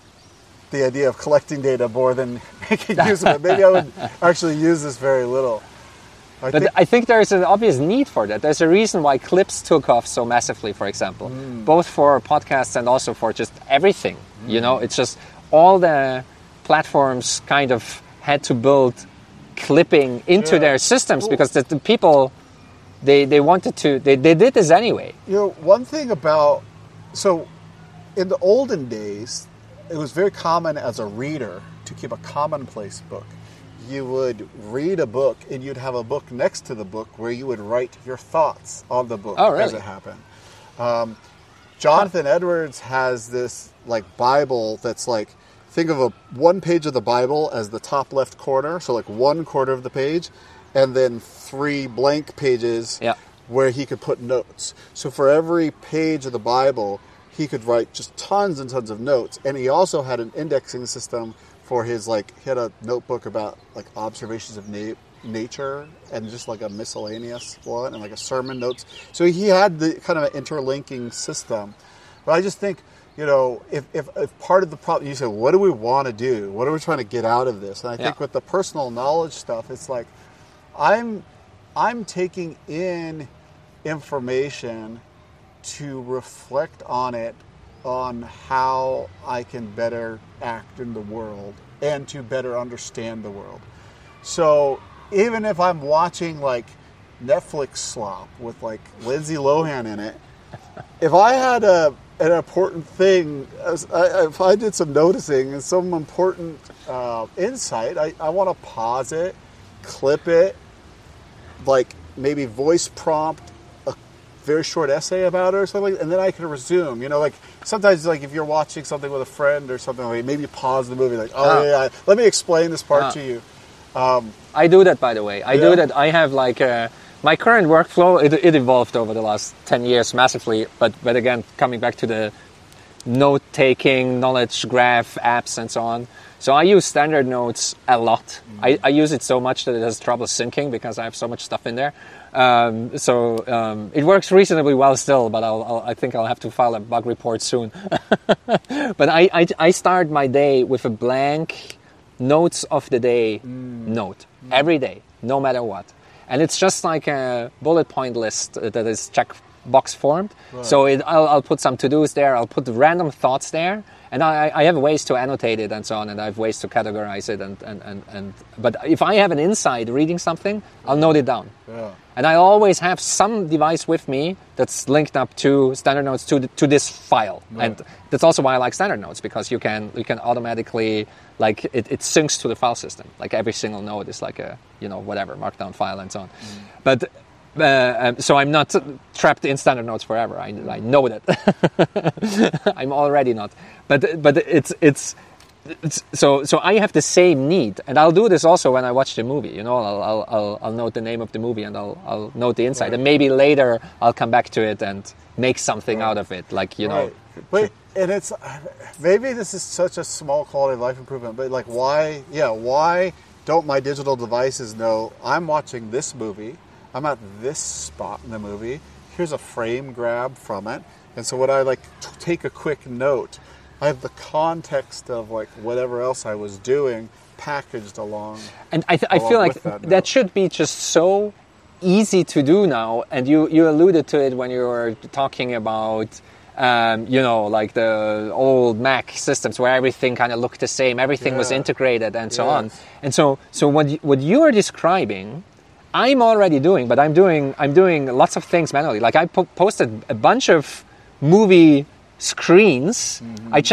the idea of collecting data more than making use of it. Maybe I would actually use this very little. I but think, I think there's an obvious need for that. There's a reason why clips took off so massively, for example, mm. both for podcasts and also for just everything. Mm. You know, it's just all the platforms kind of had to build clipping into yeah. their systems well, because the, the people, they, they wanted to, they, they did this anyway. You know, one thing about, so in the olden days, it was very common as a reader to keep a commonplace book. You would read a book and you'd have a book next to the book where you would write your thoughts on the book oh, really? as it happened. Um, Jonathan Edwards has this like Bible that's like, think of a one page of the Bible as the top left corner, so like one quarter of the page, and then three blank pages yeah. where he could put notes. So for every page of the Bible, he could write just tons and tons of notes. And he also had an indexing system for his, like, he had a notebook about, like, observations of na- nature and just, like, a miscellaneous one and, like, a sermon notes. So he had the kind of an interlinking system. But I just think, you know, if, if, if part of the problem, you say, what do we want to do? What are we trying to get out of this? And I yeah. think with the personal knowledge stuff, it's like, I'm I'm taking in information to reflect on it, on how I can better act in the world and to better understand the world. So even if I'm watching like Netflix slop with like Lindsay Lohan in it, if I had a an important thing, as I, if I did some noticing and some important uh, insight, I, I want to pause it, clip it, like maybe voice prompt very short essay about it or something, and then I can resume. You know, like sometimes, like if you're watching something with a friend or something, like maybe pause the movie, like, oh, oh. yeah, let me explain this part oh. to you. Um, I do that, by the way. I yeah. do that. I have like a, my current workflow. It, it evolved over the last ten years massively, but but again, coming back to the note-taking, knowledge graph apps and so on. So I use Standard Notes a lot. Mm-hmm. I, I use it so much that it has trouble syncing because I have so much stuff in there. Um, so um, it works reasonably well still, but I'll, I'll, I think I'll have to file a bug report soon. But I, I, I start my day with a blank notes of the day mm. note mm. every day, no matter what. And it's just like a bullet point list that is checkbox formed. Right. So it, I'll, I'll put some to-dos there, I'll put random thoughts there. And I, I have ways to annotate it and so on, and I have ways to categorize it. And, and, and, and but if I have an insight reading something, I'll note it down. Yeah. And I always have some device with me that's linked up to Standard Notes to the, to this file. Right. And that's also why I like Standard Notes, because you can you can automatically, like, it, it syncs to the file system. Like every single note is like a, you know, whatever, markdown file and so on. Mm. But Uh, um, so I'm not trapped in Standard Notes forever. I, I know that. I'm already not. But but it's, it's it's so so I have the same need, and I'll do this also when I watch the movie. You know, I'll I'll I'll, I'll note the name of the movie and I'll I'll note the insight, right. And maybe later I'll come back to it and make something right. out of it. Like you right. know. But and it's maybe this is such a small quality of life improvement. But like, why? Yeah, why don't my digital devices know I'm watching this movie? I'm at this spot in the movie. Here's a frame grab from it. And so when I like t- take a quick note, I have the context of like whatever else I was doing packaged along. And I, th- I feel like that, that should be just so easy to do now. And you, you alluded to it when you were talking about, um, you know, like the old Mac systems where everything kind of looked the same. Everything yeah. was integrated and so yes. on. And so, so what you, what you are describing, I'm already doing, but I'm doing I'm doing lots of things manually. Like I po- posted a bunch of movie screens. Mm-hmm. I just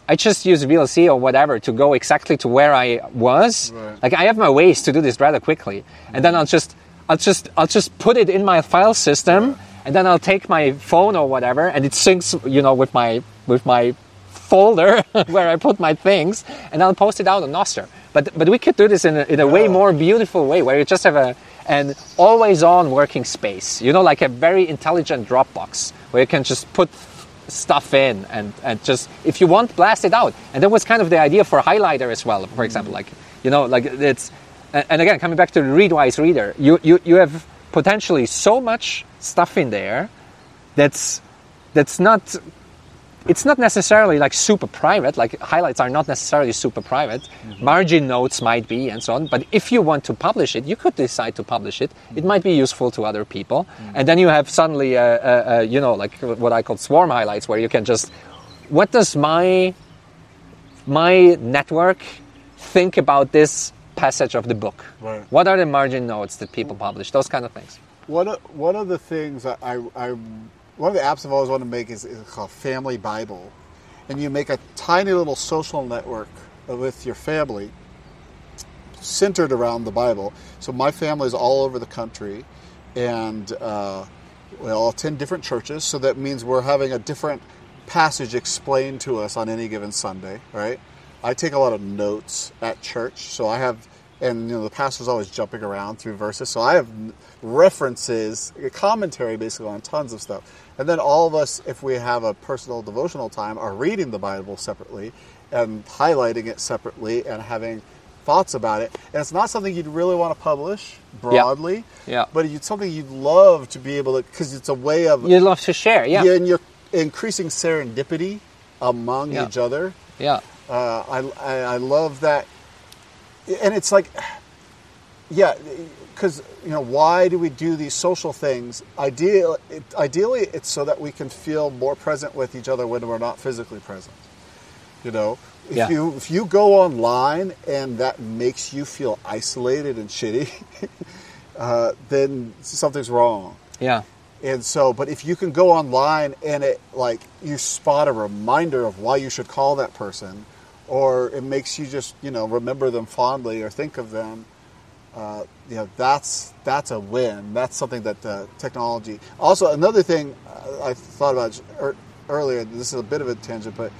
I just use V L C or whatever to go exactly to where I was. Right. Like I have my ways to do this rather quickly, and then I'll just, I'll just, I'll just put it in my file system, Yeah. and then I'll take my phone or whatever, and it syncs, you know, with my with my folder where I put my things, and I'll post it out on Nostr. But but we could do this in a, in a way Yeah. more beautiful way, where you just have a an always on working space. You know, like a very intelligent Dropbox, where you can just put stuff in and, and just, if you want, blast it out. And that was kind of the idea for Highlighter as well, for example. Like, you know, like it's, and again, coming back to the Readwise reader, you, you, you have potentially so much stuff in there that's, that's not, it's not necessarily like super private, like highlights are not necessarily super private. Mm-hmm. Margin notes might be and so on. But if you want to publish it, you could decide to publish it. Mm-hmm. It might be useful to other people. Mm-hmm. And then you have suddenly, a, a, a, you know, like what I call swarm highlights, where you can just, what does my, my network think about this passage of the book? Right. What are the margin notes that people publish? Those kind of things. One of, one of the things I, I, I one of the apps I've always wanted to make is, is called Family Bible. And you make a tiny little social network with your family centered around the Bible. So my family is all over the country, and uh, we all attend different churches. So that means we're having a different passage explained to us on any given Sunday, right? I take a lot of notes at church, so I have, and you know, the pastor's always jumping around through verses, so I have references, commentary basically on tons of stuff. And then all of us, if we have a personal devotional time, are reading the Bible separately and highlighting it separately and having thoughts about it. And it's not something you'd really want to publish broadly, yeah. Yeah. but it's something you'd love to be able to, because it's a way of... You'd love to share, yeah. Yeah, and you're increasing serendipity among yeah. each other. Yeah. Uh, I, I, I love that. And it's like, yeah, because, you know, why do we do these social things? Ideal, it, ideally, it's so that we can feel more present with each other when we're not physically present. You know, if yeah. you if you go online and that makes you feel isolated and shitty, uh, then something's wrong. Yeah. And so, but if you can go online and it, like, you spot a reminder of why you should call that person, or it makes you just, you know, remember them fondly or think of them, uh, you know, that's that's a win. That's something that uh, technology... Also, another thing I thought about earlier, this is a bit of a tangent, but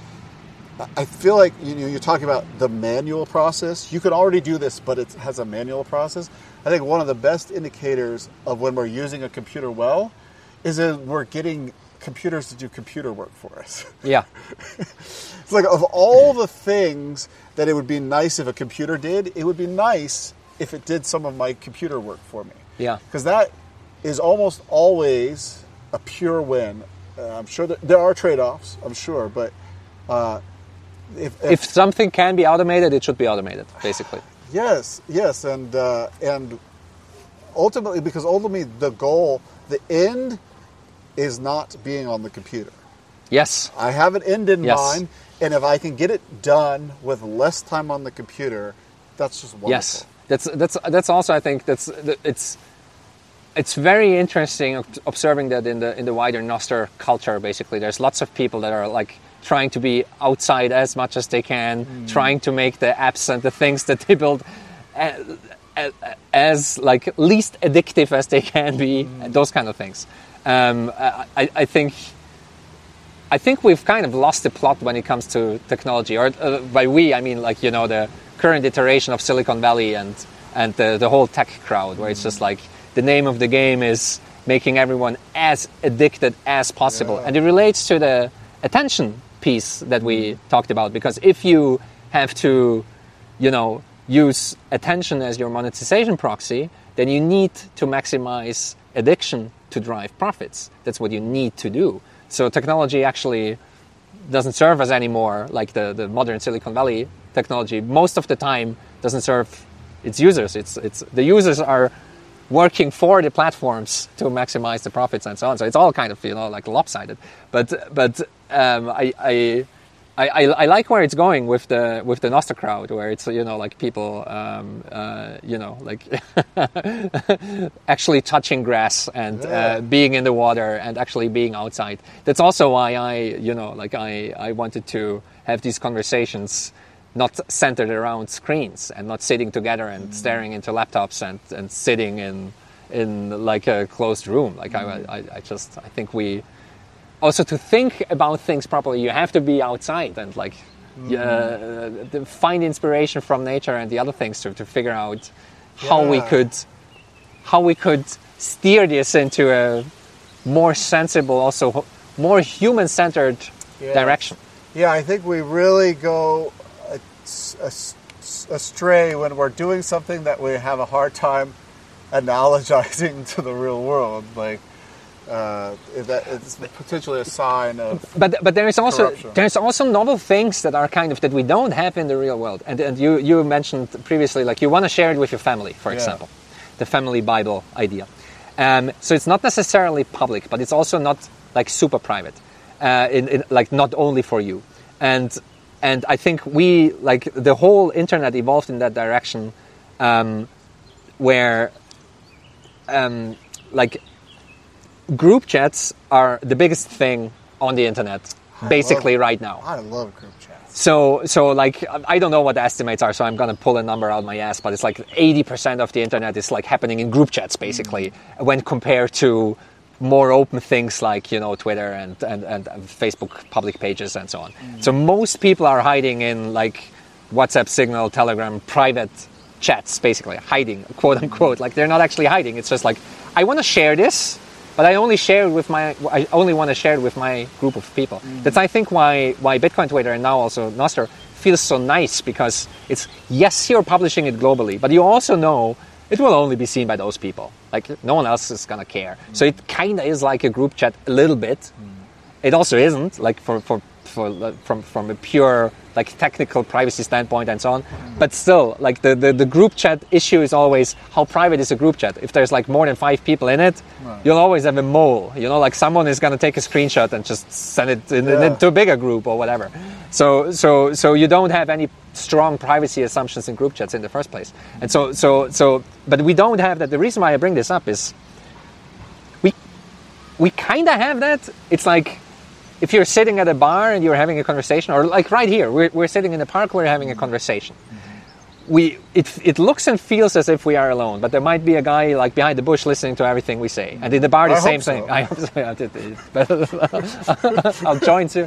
I feel like, you know, you're talking about the manual process. You can already do this, but it has a manual process. I think one of the best indicators of when we're using a computer well is that we're getting computers to do computer work for us. Yeah. It's like, of all the things that it would be nice if a computer did, it would be nice if it did some of my computer work for me. Yeah. Because that is almost always a pure win. Uh, I'm sure that there are trade-offs, I'm sure, but uh, if, if, if something can be automated, it should be automated, basically. Yes, yes, and uh, and ultimately, because ultimately the goal, the end, is not being on the computer. Yes. I have an end in yes. mind, and if I can get it done with less time on the computer, that's just wonderful. Yes, that's that's that's also, I think, that's it's it's very interesting observing that in the in the wider Nostr culture. Basically, there's lots of people that are like trying to be outside as much as they can, mm. trying to make the apps and the things that they build as, as like least addictive as they can be, mm. those kind of things. Um, I, I think I think we've kind of lost the plot when it comes to technology. Or uh, by we, I mean, like, you know, the current iteration of Silicon Valley and and the, the whole tech crowd, where it's just like the name of the game is making everyone as addicted as possible. Yeah. And it relates to the attention piece that we talked about, because if you have to, you know, use attention as your monetization proxy, then you need to maximize addiction to drive profits. That's what you need to do. So technology actually doesn't serve us anymore like the, the modern Silicon Valley technology. Most of the time doesn't serve its users. It's it's the users are working for the platforms to maximize the profits and so on. So it's all kind of, you know, like lopsided. But but um, I, I I I like where it's going with the with the Nostr crowd, where it's, you know, like people um, uh, you know, like actually touching grass and yeah. uh, being in the water and actually being outside. That's also why I, you know, like I I wanted to have these conversations not centered around screens and not sitting together and mm. staring into laptops and, and sitting in in like a closed room. Like mm. I, I, I just I think we also to think about things properly, you have to be outside and like mm. uh, find inspiration from nature and the other things to, to figure out how yeah. we could how we could steer this into a more sensible, also more human-centered yeah. direction. Yeah, I think we really go astray when we're doing something that we have a hard time analogizing to the real world. Like uh, that, it's potentially a sign of. But but there is also corruption. there's also novel things that are kind of that we don't have in the real world. And and you you mentioned previously, like you want to share it with your family, for yeah. example, the family Bible idea. Um, so it's not necessarily public, but it's also not like super private, uh, in, in like not only for you. And and I think we like the whole internet evolved in that direction, um, where um, like group chats are the biggest thing on the internet, I basically love, right now. I love group chats. So, so like, I don't know what the estimates are, so I'm going to pull a number out my ass, but it's like eighty percent of the internet is like happening in group chats, basically, mm. when compared to more open things like, you know, Twitter and, and, and Facebook public pages and so on. Mm. So most people are hiding in like WhatsApp, Signal, Telegram, private chats, basically, hiding, quote unquote. Like they're not actually hiding. It's just like, I want to share this, but I only share it with my. I only want to share it with my group of people. Mm-hmm. That's I think why why Bitcoin Twitter and now also Nostr feels so nice, because it's yes you're publishing it globally, but you also know it will only be seen by those people. Like no one else is gonna care. Mm-hmm. So it kind of is like a group chat a little bit. Mm-hmm. It also isn't like for for for from from a pure like technical privacy standpoint and so on. Mm-hmm. But still, like the, the, the group chat issue is always how private is a group chat. If there's like more than five people in it, right. you'll always have a mole. You know, like someone is going to take a screenshot and just send it in, yeah. into a bigger group or whatever. So so so you don't have any strong privacy assumptions in group chats in the first place. And so so so but we don't have that. The reason why I bring this up is we we kind of have that. It's like if you're sitting at a bar and you're having a conversation, or like right here, we're, we're sitting in the park, we're having a conversation. Mm-hmm. We it it looks and feels as if we are alone, but there might be a guy like behind the bush listening to everything we say. And in the bar, the I same hope so. thing. I hope so. I'll join soon.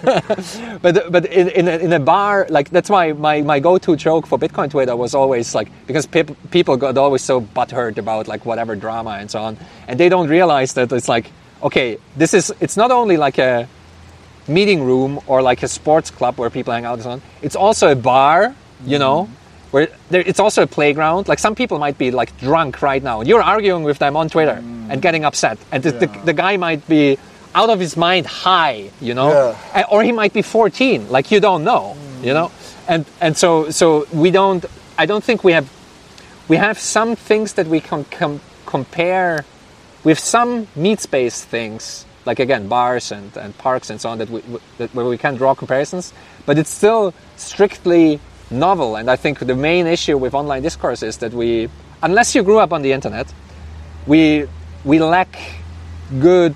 but but in in a, in a bar, like that's why my, my go-to joke for Bitcoin Twitter was always like, because pe- people got always so butthurt about like whatever drama and so on, and they don't realize that it's like, okay, this is it's not only like a meeting room or like a sports club where people hang out and so on. It's also a bar, you know, mm-hmm. where there, it's also a playground. Like some people might be like drunk right now. You're arguing with them on Twitter mm. and getting upset, and the, yeah. the, the guy might be out of his mind high, you know, yeah. or he might be fourteen. Like you don't know, mm. you know, and and so so we don't. I don't think we have we have some things that we can com- compare with some meat space things. Like again, bars and, and parks and so on, that, we, that where we can draw comparisons, but it's still strictly novel. And I think the main issue with online discourse is that we, unless you grew up on the internet, we we lack good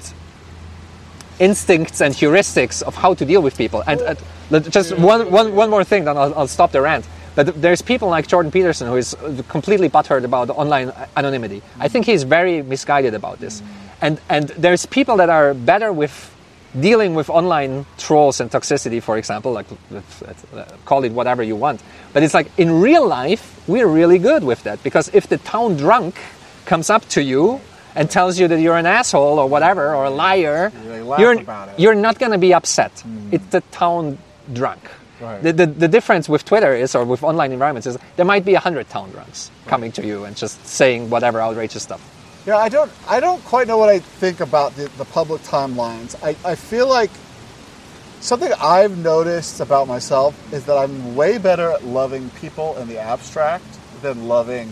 instincts and heuristics of how to deal with people. And uh, just one, one, one more thing, then I'll, I'll stop the rant. But there's people like Jordan Peterson who is completely butthurt about online anonymity. I think he's very misguided about this. And and there's people that are better with dealing with online trolls and toxicity, for example, like call it whatever you want. But it's like in real life, we're really good with that, because if the town drunk comes up to you and tells you that you're an asshole or whatever, or a liar, you're, you're not going to be upset. Mm. It's the town drunk. Right. The, the the difference with Twitter is, or with online environments, is there might be a hundred town drunks right. coming to you and just saying whatever outrageous stuff. Yeah, I don't I don't quite know what I think about the, the public timelines. I, I feel like something I've noticed about myself is that I'm way better at loving people in the abstract than loving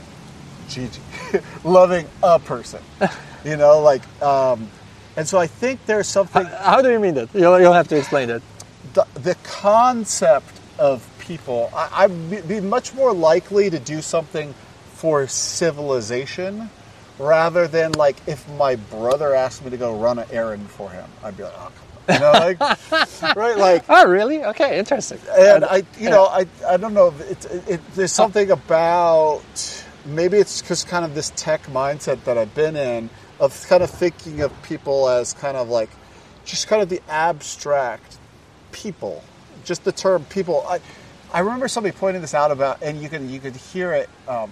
Gigi, loving a person. You know, like, um, and so I think there's something... How, how do you mean that? You'll, you'll have to explain it. The, the concept of people, I, I'd be much more likely to do something for civilization rather than like if my brother asked me to go run an errand for him, I'd be like, oh, come on. You know, like right, like. Oh, really? Okay, interesting. And I, you know, I, I don't know. It, it, it, there's something about maybe it's just kind of this tech mindset that I've been in of kind of thinking of people as kind of like just kind of the abstract people, just the term people. I, I remember somebody pointing this out about, and you can you could hear it um,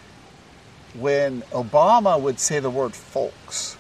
when Obama would say the word folks.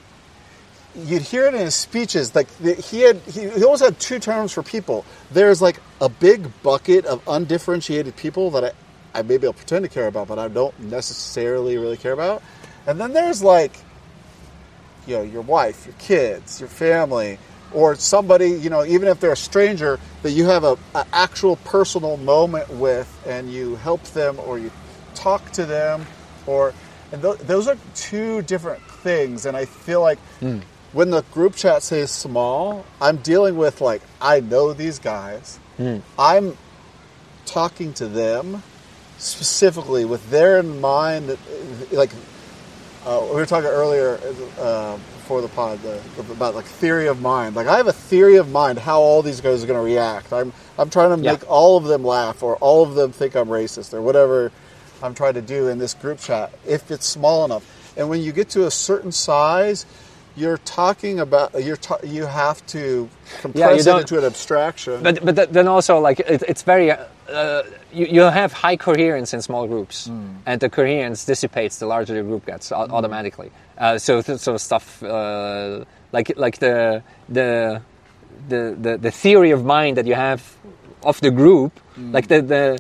You'd hear it in his speeches. Like he had, he, he always had two terms for people. There's like a big bucket of undifferentiated people that I, I maybe I'll pretend to care about, but I don't necessarily really care about. And then there's like, you know, your wife, your kids, your family, or somebody, you know, even if they're a stranger that you have a, a actual personal moment with, and you help them or you talk to them, or and th- those are two different things. And I feel like. Mm. When the group chat says small, I'm dealing with, like, I know these guys. Mm. I'm talking to them specifically with their in mind. Like, uh, we were talking earlier uh, before the pod the, about, like, theory of mind. Like, I have a theory of mind how all these guys are going to react. I'm I'm trying to make yeah. all of them laugh, or all of them think I'm racist, or whatever I'm trying to do in this group chat, if it's small enough. And when you get to a certain size... You're talking about you're ta- you have to compress yeah, it into an abstraction. But but then also like it, it's very uh, you you have high coherence in small groups, mm. and the coherence dissipates the larger the group gets mm. automatically. Uh, so so stuff uh, like like the, the the the the theory of mind that you have of the group, mm. like the the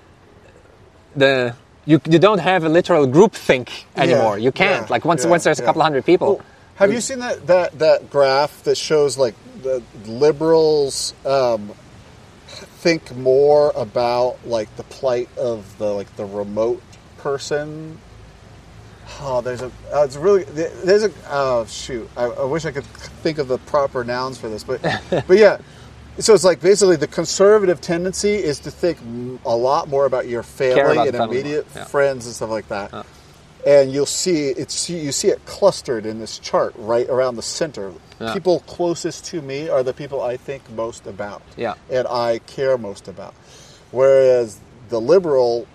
the. You you don't have a literal group think anymore. Yeah, you can't. Yeah, like once yeah, once there's yeah. a couple hundred people. Well, have you seen that, that, that graph that shows like the liberals um, think more about like the plight of the like the remote person? Oh, there's a uh, it's really there's a oh shoot. I, I wish I could think of the proper nouns for this, but but yeah. So it's like basically the conservative tendency is to think a lot more about your family about and immediate yeah. friends and stuff like that. Uh. And you'll see it's you see it clustered in this chart right around the center. Yeah. People closest to me are the people I think most about, yeah. and I care most about. Whereas the liberal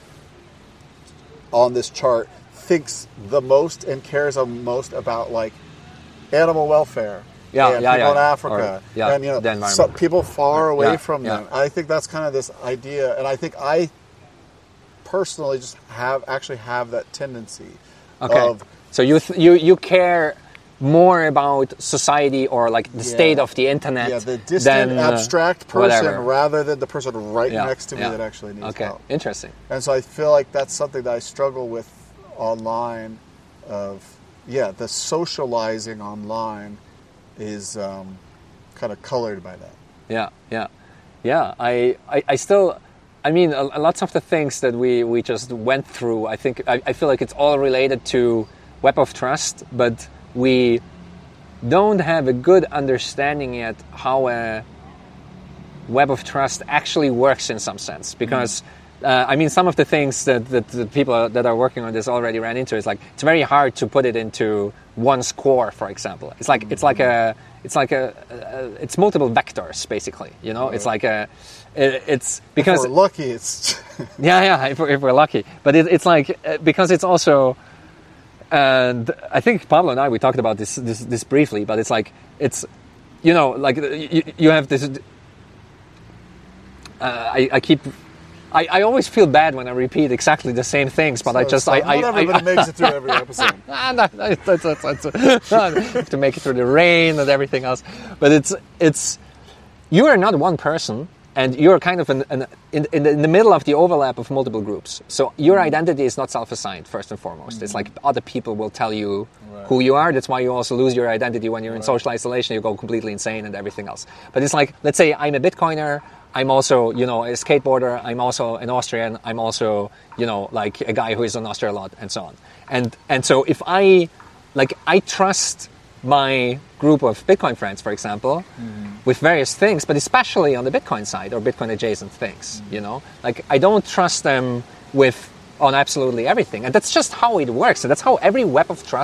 on this chart thinks the most and cares the most about like animal welfare, yeah, and yeah, people yeah. in Africa, or, yeah, and you know some people far away yeah, from yeah. them. I think that's kind of this idea, and I think I. personally just have actually have that tendency okay. of so you th- you you care more about society or like the yeah. state of the internet yeah the distant than, abstract uh, person whatever. rather than the person right yeah. next to me yeah. that actually needs okay. help. Interesting. And so I feel like that's something that I struggle with online of yeah the socializing online is um, kind of colored by that. Yeah, yeah, yeah. I, I, I still, I mean, a, a lots of the things that we, we just went through, I think, I, I feel like it's all related to Web of Trust, but we don't have a good understanding yet how a Web of Trust actually works in some sense. Because, mm. uh, I mean, some of the things that, that the people that are working on this already ran into is like, it's very hard to put it into one score, for example. It's like, mm. it's like a, it's like a, a, it's multiple vectors, basically, you know? Right. It's like a, it, it's because... If we're lucky, it's... yeah, yeah, if we're, if we're lucky. But it, it's like, uh, because it's also... And I think Pablo and I, we talked about this, this, this briefly, but it's like, it's, you know, like, you, you have this... Uh, I, I keep... I, I always feel bad when I repeat exactly the same things, but so, I just... So I, not I, everybody I, makes it through every episode. no, no, that's, that's, that's, that's, to make it through the rain and everything else. But it's... it's you are not one person, and you're kind of an, an, in, in, the, in the middle of the overlap of multiple groups. So your mm. identity is not self-assigned, first and foremost. Mm. It's like other people will tell you right. who you are. That's why you also lose your identity when you're in right. social isolation. You go completely insane and everything else. But it's like, let's say I'm a Bitcoiner. I'm also, you know, a skateboarder. I'm also an Austrian. I'm also, you know, like a guy who is in Austria a lot and so on. And and so if I, like, I trust my group of Bitcoin friends, for example, mm-hmm. with various things, but especially on the Bitcoin side or Bitcoin adjacent things, mm-hmm. you know, like I don't trust them with on absolutely everything. And that's just how it works. And that's how every web of trust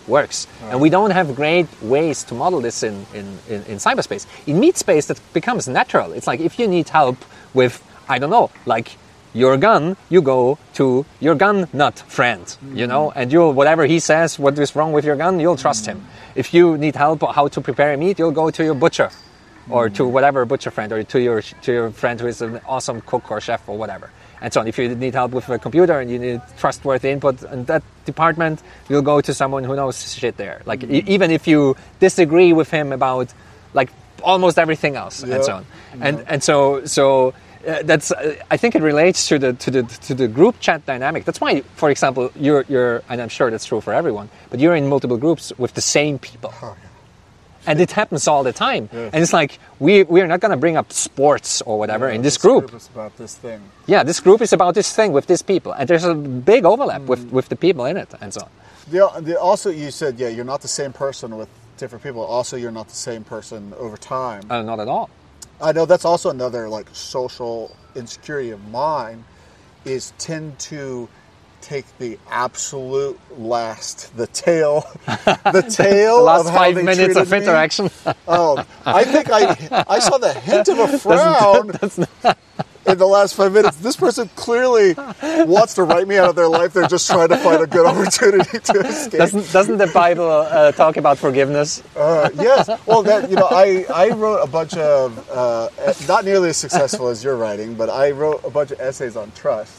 works. Right. And we don't have great ways to model this in, in, in, in cyberspace. In meat space, that becomes natural. It's like if you need help with, I don't know, like your gun, you go to your gun nut friend, mm-hmm. you know, and you'll, whatever he says, what is wrong with your gun, you'll trust mm-hmm. him. If you need help how to prepare a meat, you'll go to your butcher mm-hmm. or to whatever butcher friend, or to your to your friend who is an awesome cook or chef or whatever. And so on. If you need help with a computer and you need trustworthy input in that department, you'll go to someone who knows shit there. Like mm-hmm. e- even if you disagree with him about like almost everything else yep. and so on. Mm-hmm. And and so so uh, that's uh, I think it relates to the to the to the group chat dynamic. That's why, for example, you're you're and I'm sure that's true for everyone, but you're in multiple groups with the same people. Oh, yeah. And it happens all the time. Yes. And it's like, we, we're not going to bring up sports or whatever yeah, in this, this group. group is about this thing. Yeah, this group is about this thing with these people. And there's a big overlap mm. with, with the people in it and so on. The, the, also, you said, yeah, you're not the same person with different people. Also, you're not the same person over time. Uh, not at all. I know that's also another like social insecurity of mine, is tend to take the absolute last, the tail, the tail the last of how five they minutes of me. interaction. Oh, I think I I saw the hint of a frown that's, that's not... in the last five minutes. This person clearly wants to write me out of their life. They're just trying to find a good opportunity to escape. Doesn't Doesn't the Bible uh, talk about forgiveness? Uh, yes. Well, that, you know, I I wrote a bunch of uh, not nearly as successful as your writing, but I wrote a bunch of essays on trust.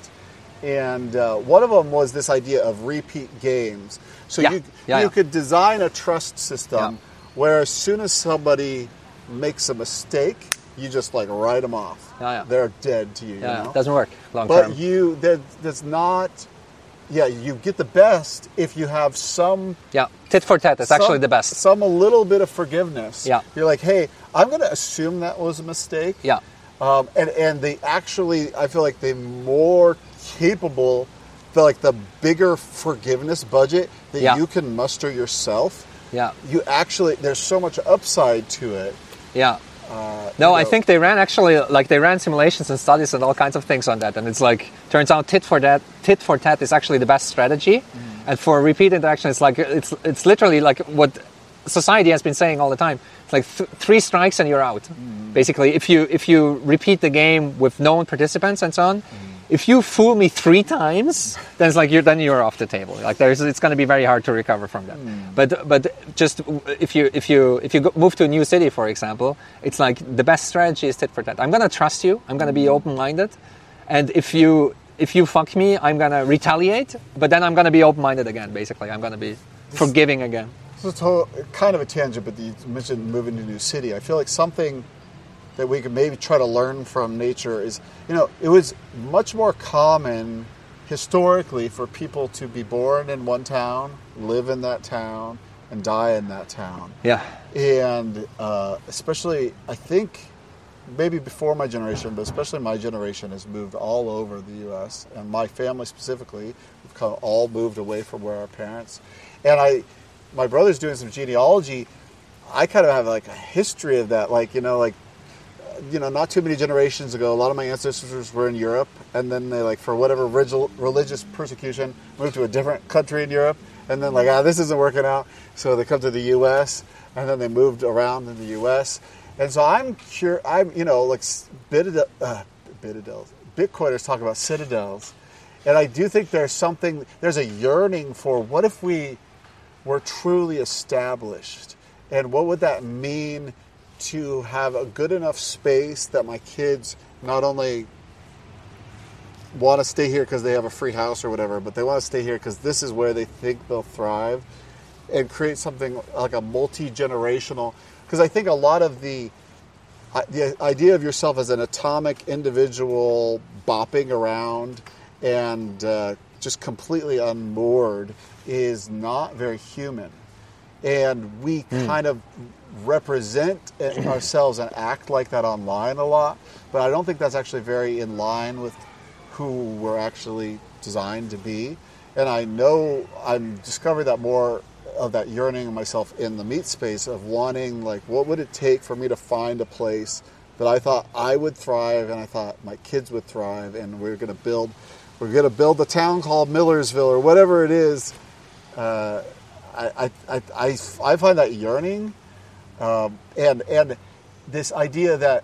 And uh, one of them was this idea of repeat games. So yeah. you Yeah, you yeah. could design a trust system yeah. where as soon as somebody makes a mistake, you just like write them off. Yeah, yeah. They're dead to you. Yeah, you know? yeah. It doesn't work long but term. But you, there, there's not. Yeah, you get the best if you have some. Yeah, tit for tat. That's some, actually the best. Some a little bit of forgiveness. Yeah. You're like, hey, I'm going to assume that was a mistake. Yeah. Um, and and they actually, I feel like they're more capable, the, like the bigger forgiveness budget that yeah. you can muster yourself. Yeah. You actually, there's so much upside to it. Yeah. Uh, no, you know. I think they ran actually, like they ran simulations and studies and all kinds of things on that. And it's like, turns out tit for tat, tit for tat is actually the best strategy. Mm. And for repeat interaction, it's like, it's it's literally like what society has been saying all the time. It's like th- three strikes and you're out. Mm. Basically, if you if you repeat the game with known participants and so on, mm. if you fool me three times, then it's like you're then you're off the table. Like there's, it's going to be very hard to recover from that. Mm. But but just if you if you if you go, move to a new city, for example, it's like the best strategy is tit for tat. I'm going to trust you. I'm going to be open-minded, and if you if you fuck me, I'm going to retaliate. But then I'm going to be open-minded again. Basically, I'm going to be this, forgiving again. This is a kind of a tangent, but you mentioned moving to a new city. I feel like something that we could maybe try to learn from nature is, you know, it was much more common historically for people to be born in one town, live in that town, and die in that town. Yeah. And uh, especially, I think, maybe before my generation, but especially my generation has moved all over the U S, and my family specifically, we've kind of all moved away from where our parents. And I, my brother's doing some genealogy. I kind of have like a history of that, like, you know, like, you know, not too many generations ago, a lot of my ancestors were in Europe, and then they, like, for whatever relig- religious persecution, moved to a different country in Europe, and then, like, ah, this isn't working out, so they come to the U S, and then they moved around in the U S, and so I'm curious, I'm, you know, like, Bitadel, uh, Bitadels, Bitcoiners talk about citadels, and I do think there's something, there's a yearning for what if we were truly established, and what would that mean to have a good enough space that my kids not only want to stay here because they have a free house or whatever, but they want to stay here because this is where they think they'll thrive, and create something like a multi-generational, because I think a lot of the the idea of yourself as an atomic individual bopping around and uh, just completely unmoored is not very human. And we mm. kind of represent ourselves and act like that online a lot, but I don't think that's actually very in line with who we're actually designed to be. And I know I'm discovered that more of that yearning in myself in the meat space of wanting, like, what would it take for me to find a place that I thought I would thrive and I thought my kids would thrive, and we're going to build we're going to build a town called Millersville or whatever it is. Uh, I, I, I, I find that yearning, um, and and this idea that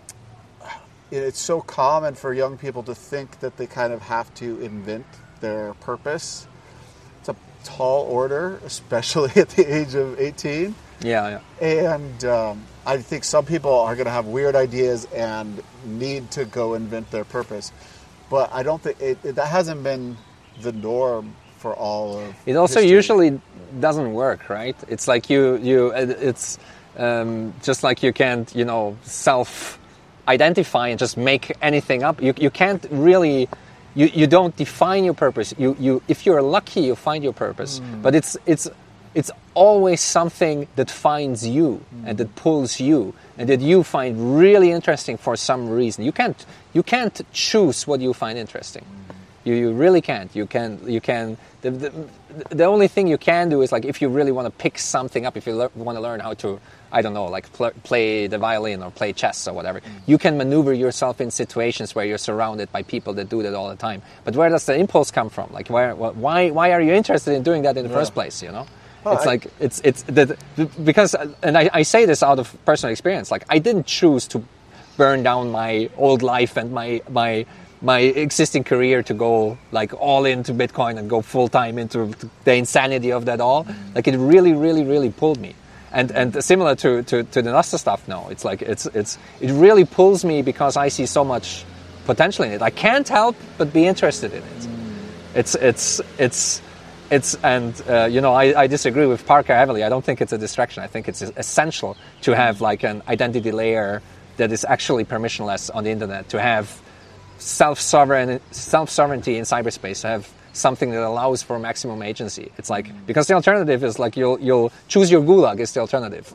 it's so common for young people to think that they kind of have to invent their purpose. It's a tall order, especially at the age of eighteen. Yeah, yeah. And um, I think some people are going to have weird ideas and need to go invent their purpose. But I don't think it, it, that hasn't been the norm for all of it. Also, history. usually doesn't work, right? It's like you, you. It's um, just like you can't, you know, self. identify and just make anything up. You you can't really, you, you don't define your purpose. You you if you're lucky, you find your purpose. Mm. But it's it's it's always something that finds you mm. and that pulls you and that you find really interesting for some reason. You can't you can't choose what you find interesting. Mm. You you really can't. You can you can. The, the the only thing you can do is like if you really want to pick something up. If you le- want to learn how to. I don't know, like pl- play the violin or play chess or whatever. Mm. You can maneuver yourself in situations where you're surrounded by people that do that all the time. But where does the impulse come from? Like, where, why, why are you interested in doing that in the yeah. first place? You know, oh, it's I... like it's it's the, the, because, and I, I say this out of personal experience. Like, I didn't choose to burn down my old life and my my my existing career to go like all into Bitcoin and go full time into the insanity of that all. Mm. Like, it really, really, really pulled me. And and similar to, to, to the Nostr stuff now, it's like it's it's it really pulls me because I see so much potential in it. I can't help but be interested in it. Mm. It's it's it's it's and uh, you know I, I disagree with Parker heavily. I don't think it's a distraction. I think it's essential to have like an identity layer that is actually permissionless on the internet. To have self sovereign self sovereignty in cyberspace. To have something that allows for maximum agency. It's like, because the alternative is like you'll you'll choose your gulag is the alternative,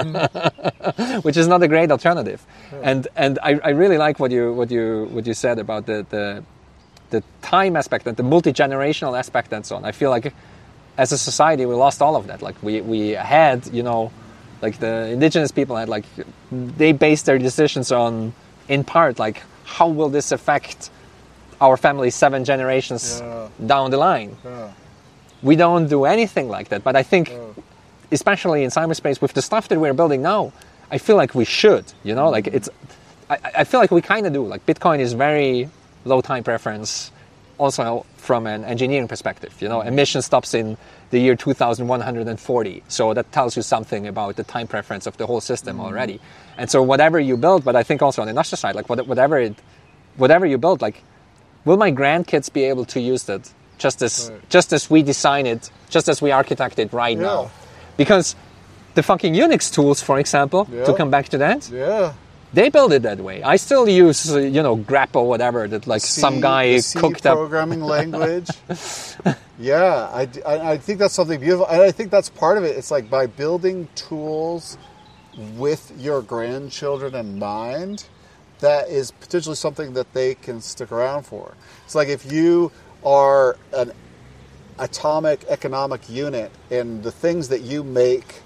mm-hmm. which is not a great alternative. Yeah. And and I, I really like what you what you what you said about the the, the time aspect and the multi-generational aspect and so on. I feel like as a society we lost all of that. Like we, we had, you know, like the indigenous people had like they based their decisions on in part like how will this affect our family seven generations yeah. down the line. Yeah. We don't do anything like that, but I think, yeah. especially in cyberspace, with the stuff that we're building now, I feel like we should. You know, mm-hmm. like it's. I, I feel like we kind of do. Like Bitcoin is very low time preference, also from an engineering perspective. You know, mm-hmm. emission stops in the year two thousand one hundred forty, so that tells you something about the time preference of the whole system mm-hmm. already. And so whatever you build, but I think also on the Nostr side, like whatever it, whatever you build, like. Will my grandkids be able to use that just as right. just as we design it, just as we architect it right yeah. now? Because the fucking Unix tools, for example, yeah. to come back to that, yeah, they build it that way. I still use, uh, you know, grep or whatever that like C, some guy C cooked programming up. language. yeah, I, I, I think that's something beautiful. And I think that's part of it. It's like by building tools with your grandchildren in mind, that is potentially something that they can stick around for. It's like if you are an atomic economic unit and the things that you make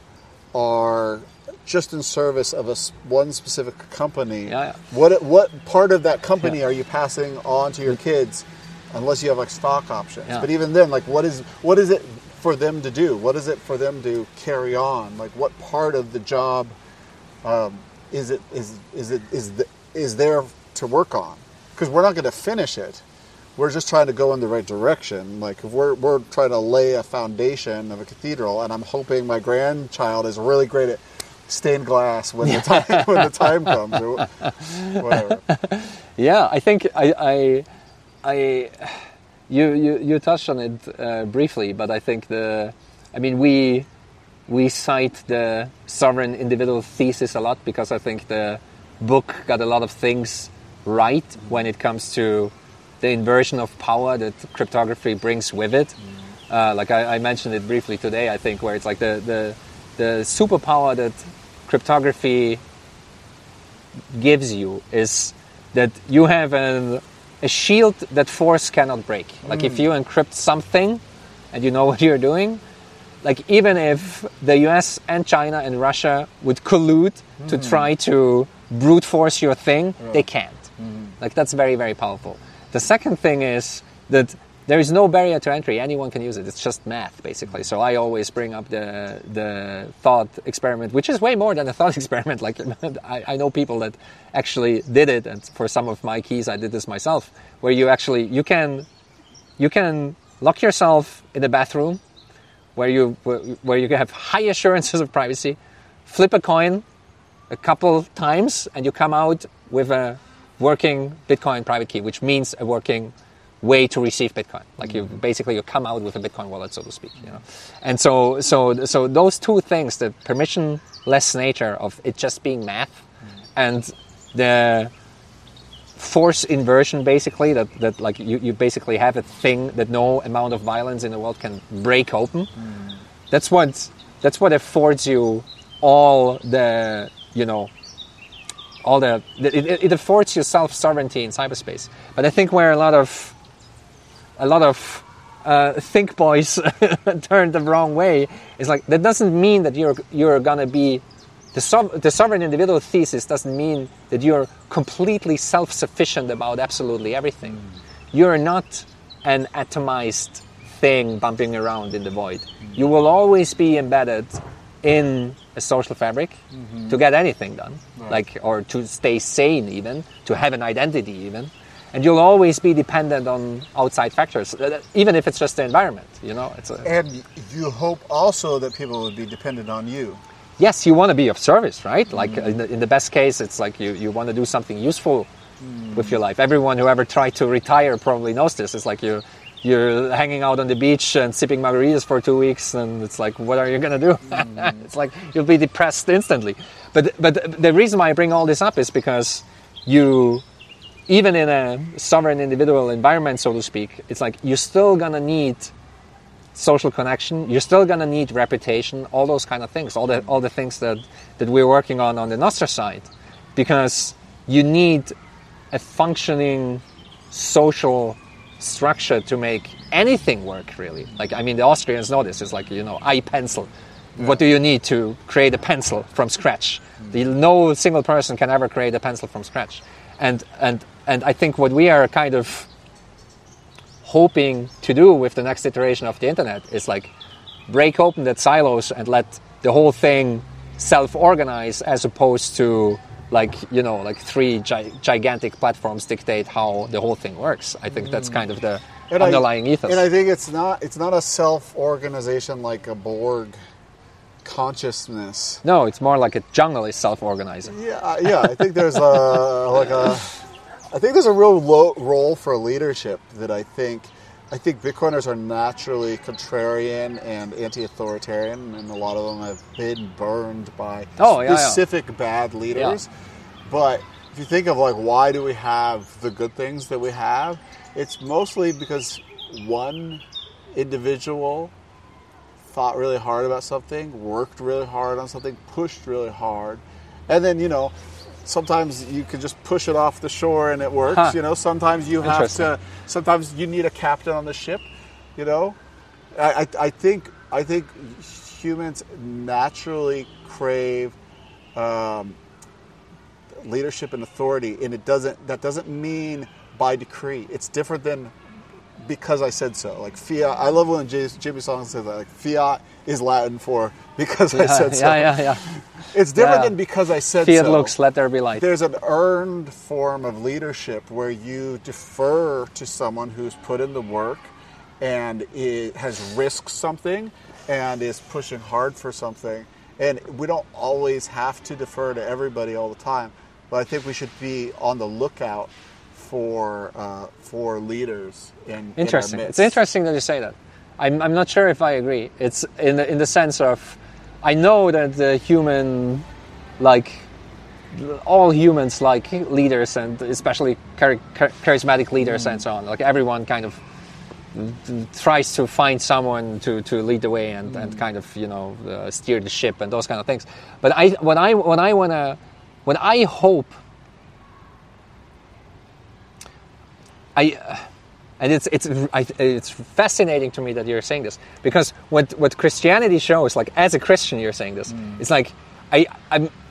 are just in service of a one specific company, yeah, yeah. what what part of that company yeah. are you passing on to your kids, unless you have like stock options? Yeah. But even then, like what is what is it for them to do? What is it for them to carry on? Like what part of the job um, is it is is it is the is there to work on? Because we're not going to finish it. We're just trying to go in the right direction. Like if we're we're trying to lay a foundation of a cathedral, and I'm hoping my grandchild is really great at stained glass when the time when the time comes, or whatever. Yeah, I think I I, I you, you you touched on it uh, briefly, but I think the I mean we we cite the sovereign individual thesis a lot because I think the book got a lot of things right when it comes to the inversion of power that cryptography brings with it. Mm. Uh, like I, I mentioned it briefly today, I think, where it's like the, the the superpower that cryptography gives you is that you have an, a shield that force cannot break. Like mm. if you encrypt something and you know what you're doing, like even if the U S and China and Russia would collude mm. to try to brute force your thing, yeah. they can't. Mm. Like that's very, very powerful. The second thing is that there is no barrier to entry. Anyone can use it. It's just math, basically. So I always bring up the the thought experiment, which is way more than a thought experiment. Like I, I know people that actually did it, and for some of my keys, I did this myself, where you actually you can you can lock yourself in the bathroom, where you where you have high assurances of privacy, flip a coin a couple times, and you come out with a working Bitcoin private key, which means a working way to receive Bitcoin. Like you basically you come out with a Bitcoin wallet, so to speak. You know, and so so so those two things, the permissionless nature of it just being math, and the force inversion, basically that that like you, you basically have a thing that no amount of violence in the world can break open. Mm. That's what that's what affords you all the you know. All the it, it affords you self-sovereignty in cyberspace, but I think where a lot of a lot of uh, think boys turned the wrong way is like that doesn't mean that you're you're gonna be the sov- the sovereign individual thesis doesn't mean that you're completely self-sufficient about absolutely everything. Mm. You're not an atomized thing bumping around in the void. Mm. You will always be embedded in a social fabric mm-hmm. to get anything done, right. like or to stay sane, even to have an identity, even, and you'll always be dependent on outside factors, even if it's just the environment. You know, it's a, and you hope also that people would be dependent on you. Yes, you want to be of service, right? Mm. Like in the, in the best case, it's like you, you want to do something useful mm. with your life. Everyone who ever tried to retire probably knows this. It's like you. You're hanging out on the beach and sipping margaritas for two weeks, and it's like, what are you gonna do? Mm. It's like you'll be depressed instantly. But but the reason why I bring all this up is because you, even in a sovereign individual environment, so to speak, it's like you're still gonna need social connection. You're still gonna need reputation, all those kind of things, all the all the things that that we're working on on the Nostr side, because you need a functioning social structure to make anything work, really. Like, I mean, the Austrians know this. It's like, you know, iPencil. Yeah. What do you need to create a pencil from scratch? Mm. The, no single person can ever create a pencil from scratch. And and and I think what we are kind of hoping to do with the next iteration of the internet is like break open that silos and let the whole thing self-organize, as opposed to like, you know, like three gi- gigantic platforms dictate how the whole thing works. I think that's kind of the and underlying I, ethos. And I think it's not it's not a self-organization like a Borg consciousness. No, it's more like a jungle is self-organizing. Yeah, yeah. I think there's a like a I think there's a real low role for leadership that I think I think Bitcoiners are naturally contrarian and anti-authoritarian, and a lot of them have been burned by oh, yeah, specific yeah. bad leaders. Yeah. But if you think of like why do we have the good things that we have, it's mostly because one individual thought really hard about something, worked really hard on something, pushed really hard, and then, you know, sometimes you can just push it off the shore and it works. Huh. You know, sometimes you have to. Sometimes you need a captain on the ship. You know, I, I, I think I think humans naturally crave um, leadership and authority, and it doesn't. That doesn't mean by decree. It's different than because I said so. Like fiat. I love when Jimmy Song says that. Like fiat is Latin for because yeah, I said so. Yeah, yeah, yeah. It's different yeah. than because I said Fiat so. looks, let there be light. There's an earned form of leadership where you defer to someone who's put in the work and it has risked something and is pushing hard for something. And we don't always have to defer to everybody all the time, but I think we should be on the lookout for uh, for leaders in, interesting. in our midst. It's interesting that you say that. I'm I'm not sure if I agree. It's in the, in the sense of, I know that the human, like, all humans like leaders, and especially char- char- charismatic leaders mm. and so on. Like everyone kind of tries to find someone to, to lead the way and, mm. and kind of, you know, uh, steer the ship and those kind of things. But I when I when I wanna when I hope I. Uh, And it's it's it's fascinating to me that you're saying this, because what what Christianity shows, like as a Christian, you're saying this. Mm. It's like I I'm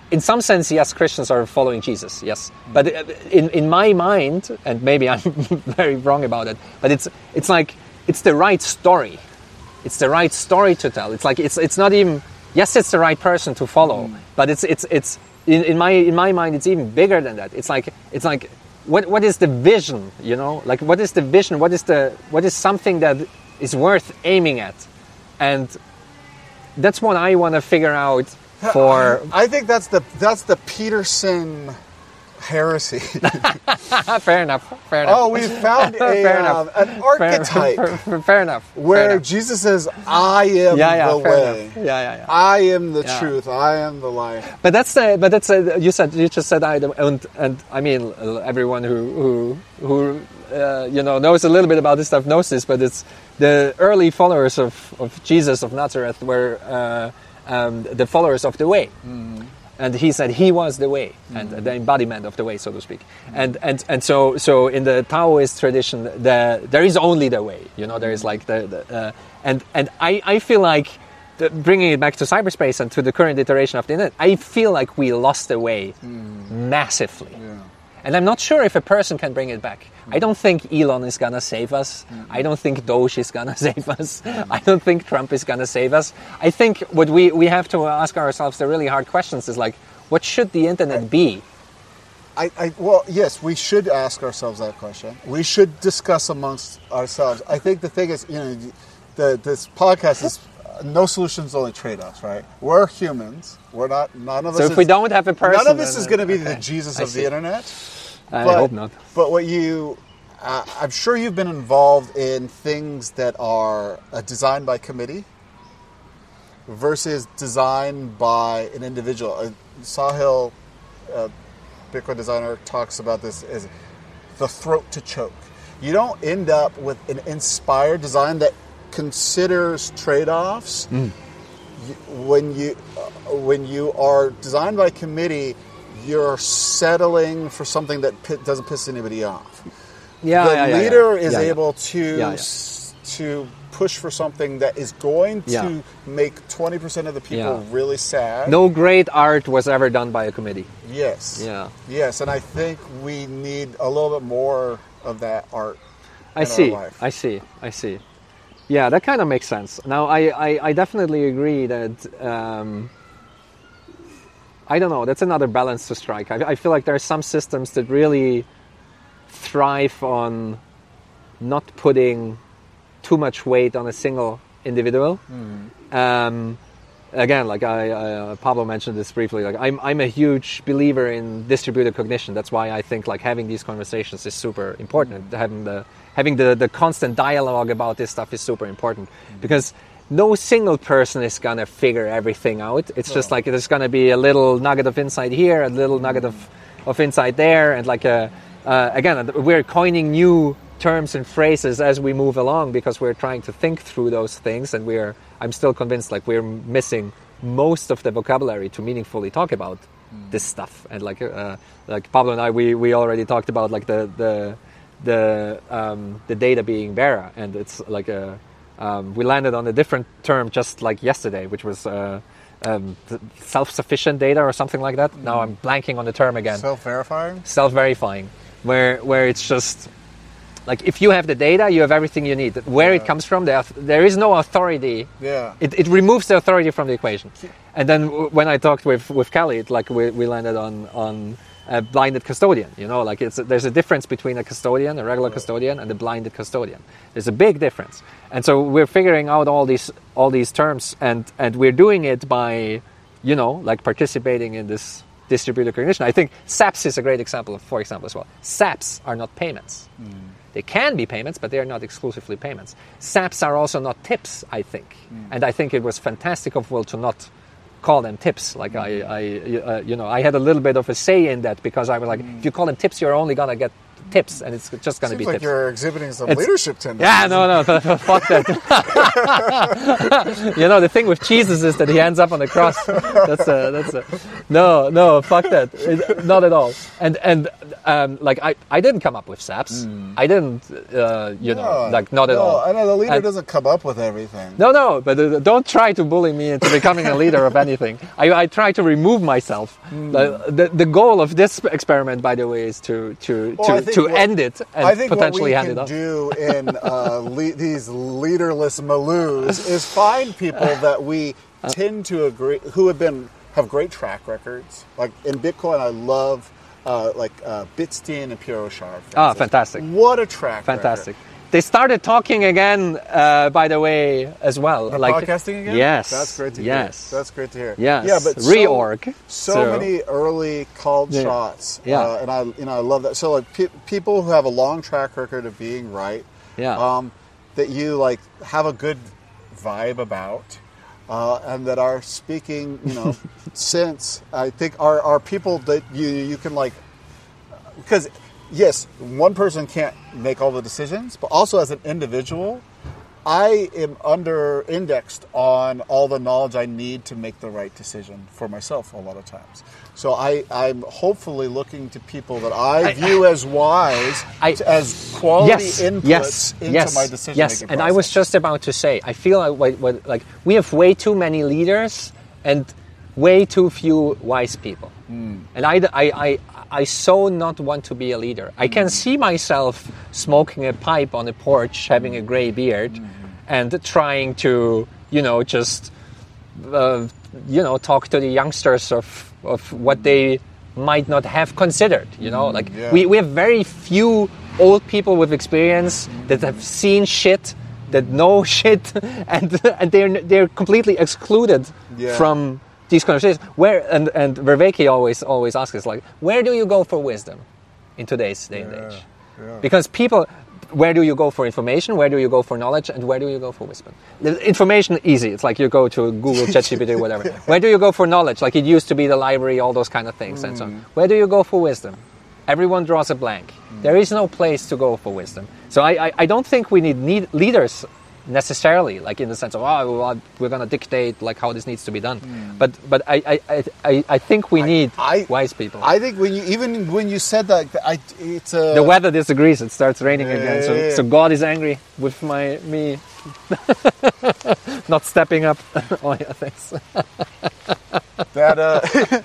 in some sense, yes, Christians are following Jesus, yes. But in in my mind, and maybe I'm very wrong about it, but it's it's like it's the right story. It's the right story to tell. It's like it's it's not even yes, it's the right person to follow, mm. but it's it's it's in, in my in my mind, it's even bigger than that. It's like it's like what what is the vision? You know, like what is the vision? What is the what is something that is worth aiming at? And that's what I want to figure out. For I think that's the that's the Peterson heresy. Fair enough. Fair enough. Oh, we found a, fair uh, an archetype. Fair, fair, fair enough. Where fair enough. Jesus says, "I am yeah, yeah, the fair way. Enough. Yeah, yeah, yeah. I am the yeah. truth. I am the life." But that's uh, but that's uh, you said you just said I and and I mean everyone who who who uh, you know knows a little bit about this stuff knows this. But it's the early followers of of Jesus of Nazareth were. Uh, Um, the followers of the way, mm. and he said he was the way mm. and the embodiment of the way, so to speak. Mm. And and and so so in the Taoist tradition, the, there is only the way. You know, there is like the, the uh, and and I, I feel like the, bringing it back to cyberspace and to the current iteration of the internet, I feel like we lost the way mm. massively. Yeah. And I'm not sure if a person can bring it back. Mm. I don't think Elon is going to save us. Mm. I don't think Doge is going to save us. Mm. I don't think Trump is going to save us. I think what we, we have to ask ourselves the really hard questions is like, what should the internet be? I, I well, yes, we should ask ourselves that question. We should discuss amongst ourselves. I think the thing is, you know, the, this podcast is no solutions, only trade-offs, right? We're humans. We're not, none of us So if is, we don't have a person... None of this is going to be okay. the Jesus I of see. the internet. I but, hope not. But what you... Uh, I'm sure you've been involved in things that are uh, designed by committee versus designed by an individual. Uh, Sahil, uh, Bitcoin designer, talks about this as the throat to choke. You don't end up with an inspired design that considers trade-offs. Mm. You, when you uh, when you are designed by committee, you're settling for something that p- doesn't piss anybody off. Yeah, the yeah, yeah, leader yeah. is yeah, able yeah. to yeah, yeah. S- to push for something that is going to yeah. make twenty percent of the people yeah. really sad. No great art was ever done by a committee. Yes. Yeah. Yes, and I think we need a little bit more of that art. I see. I see. I see. Yeah, that kind of makes sense. Now, I, I, I definitely agree that, um, I don't know, that's another balance to strike. I, I feel like there are some systems that really thrive on not putting too much weight on a single individual. Mm. Um, again, like I, uh, Pablo mentioned this briefly, like I'm, I'm a huge believer in distributed cognition. That's why I think like having these conversations is super important. Mm. Having the having the, the constant dialogue about this stuff is super important mm. because no single person is gonna figure everything out. It's oh. just like there's gonna be a little nugget of insight here, a little mm. nugget of, of insight there, and like a, uh, again, we're coining new terms and phrases as we move along because we're trying to think through those things, and we're I'm still convinced like we're missing most of the vocabulary to meaningfully talk about mm. this stuff. And like uh, like Pablo and I, we, we already talked about like the the the um, the data being Vera, and it's like a um, we landed on a different term just like yesterday, which was uh, um, self-sufficient data or something like that. Mm. Now I'm blanking on the term again. Self-verifying. Self-verifying, where where it's just. Like, if you have the data, you have everything you need. Where yeah. it comes from, there, there is no authority. Yeah. It, it removes the authority from the equation. And then w- when I talked with, with Kelly, it, like we, we landed on, on a blinded custodian. You know, like it's there's a difference between a custodian, a regular custodian, and a blinded custodian. There's a big difference. And so we're figuring out all these all these terms, and, and we're doing it by, you know, like participating in this distributed cognition. I think SAPS is a great example, of, for example, as well. SAPS are not payments. Mm. They can be payments, but they are not exclusively payments. SAPs are also not tips, I think. Mm. And I think it was fantastic of Will to not call them tips. Like, mm. I, I uh, you know, I had a little bit of a say in that because I was like, mm. if you call them tips, you're only going to get tips, and it's just going to Seems be like tips. you're exhibiting some It's- leadership tendencies. Yeah, no, no, fuck that. You know, the thing with Jesus is that he ends up on the cross. That's a, that's a, no, no, fuck that. It- not at all. And and um, like I, I didn't come up with S A Ps. Mm. I didn't, uh, you know, No, like not at no, all. I know the leader And- doesn't come up with everything. No, no, but uh, don't try to bully me into becoming a leader of anything. I, I try to remove myself. Mm. The, the the goal of this experiment, by the way, is to to Well, I to, think to what- end it and I think potentially what we hand can it off. do in uh, le- these leaderless Maloos is find people that we tend to agree who have been have great track records. Like in Bitcoin, I love uh, like uh, Bitstein and Pierre Rochard. for Ah, instance. fantastic. What a track Fantastic. record. They started talking again, uh, by the way, as well. The like podcasting again? Yes. That's great to yes. hear. That's great to hear. Yes. Yeah, but so, Reorg. So, So- many early called Yeah. shots. Yeah. Uh, and I you know I love that. So like pe- people who have a long track record of being right. Yeah. Um, that you like have a good vibe about. Uh, and that are speaking, you know, sense. I think are are people that you you can like because yes, one person can't make all the decisions, but also as an individual, I am under indexed on all the knowledge I need to make the right decision for myself a lot of times. So I, I'm hopefully looking to people that I, I- view as wise, I- to- as quality yes, inputs yes, into yes, my decision yes. making And process. I was just about to say, I feel like, what, what, like we have way too many leaders and way too few wise people. Mm. And I, I, I, I so not want to be a leader. I can see myself smoking a pipe on a porch, having a gray beard, Mm-hmm. and trying to, you know, just, uh, you know, talk to the youngsters of of what they might not have considered. You know, like yeah. we, we have very few old people with experience that have seen shit, that know shit, and and they're they're completely excluded Yeah. from these conversations. Where and and Vervaeke always always asks us, like, where do you go for wisdom in today's day and Yeah, age? yeah. Because people, where do you go for information? Where do you go for knowledge? And where do you go for wisdom? The information, easy. It's like you go to Google, ChatGPT, whatever. Where do you go for knowledge? Like it used to be the library, all those kind of things, and so on. Where do you go for wisdom? Everyone draws a blank. There is no place to go for wisdom. So I, I, I don't think we need, need leaders necessarily, like in the sense of, oh, well, we're going to dictate like how this needs to be done. But but I, I, I, I, I think we need I- wise people. I think when you even when you said that, I it's a the weather disagrees. It starts raining Yeah, again. So, yeah, yeah. so God is angry with my me not stepping up. Oh yeah, thanks. that uh,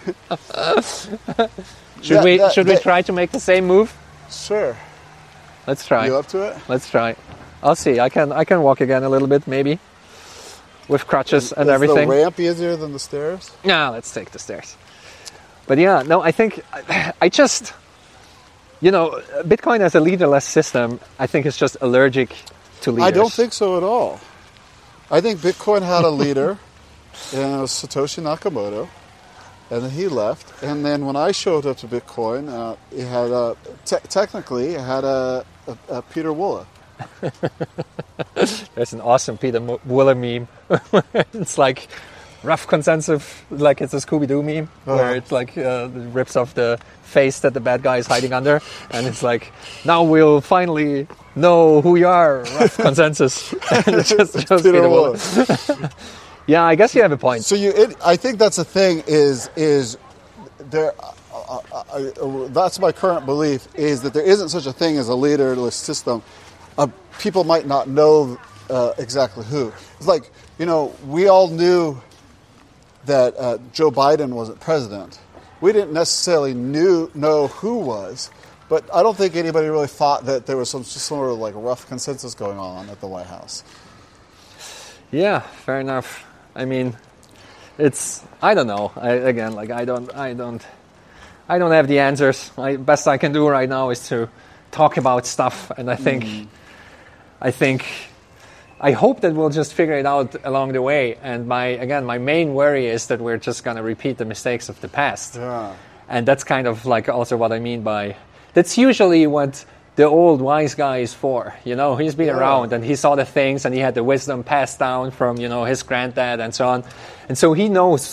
Should Yeah, we that- should we that- try to make the same move? sure. Let's try. You up to it? Let's try. I'll see. I can I can walk again a little bit maybe with crutches and Is everything. the ramp easier than the stairs? No, let's take the stairs. But yeah, no, I think I, I just, you know, Bitcoin as a leaderless system, I think is just allergic to leaders. I don't think so at all. I think Bitcoin had a leader, and it was Satoshi Nakamoto, and then he left. And then when I showed up to Bitcoin, uh, it had a te- technically it had a, a, a Peter Woola. There's an awesome Peter Mo- Wooler meme. It's like rough consensus, like it's a Scooby-Doo meme, where Uh-huh. it's like uh, it rips off the face that the bad guy is hiding under, and it's like, now we'll finally know who you are, rough consensus. And it's just, just Peter Peter Woola. Wooler. Yeah, I guess you have a point. So you, it, I think that's the thing. Is is there? Uh, uh, uh, that's my current belief. Is that there isn't such a thing as a leaderless system. Uh, people might not know uh, exactly who. It's like, you know, we all knew that uh, Joe Biden wasn't president. We didn't necessarily knew know who was, but I don't think anybody really thought that there was some sort of like rough consensus going on at the White House. Yeah, fair enough. I mean, it's I don't know. I, again, like I don't, I don't, I don't have the answers. I, best I can do right now is to talk about stuff, and I think, Mm. I think, I hope that we'll just figure it out along the way. And my again, my main worry is that we're just gonna repeat the mistakes of the past, Yeah. and that's kind of like also what I mean by that's usually what the old wise guy is for. You know, he's been Yeah. around and he saw the things and he had the wisdom passed down from, you know, his granddad and so on. And so he knows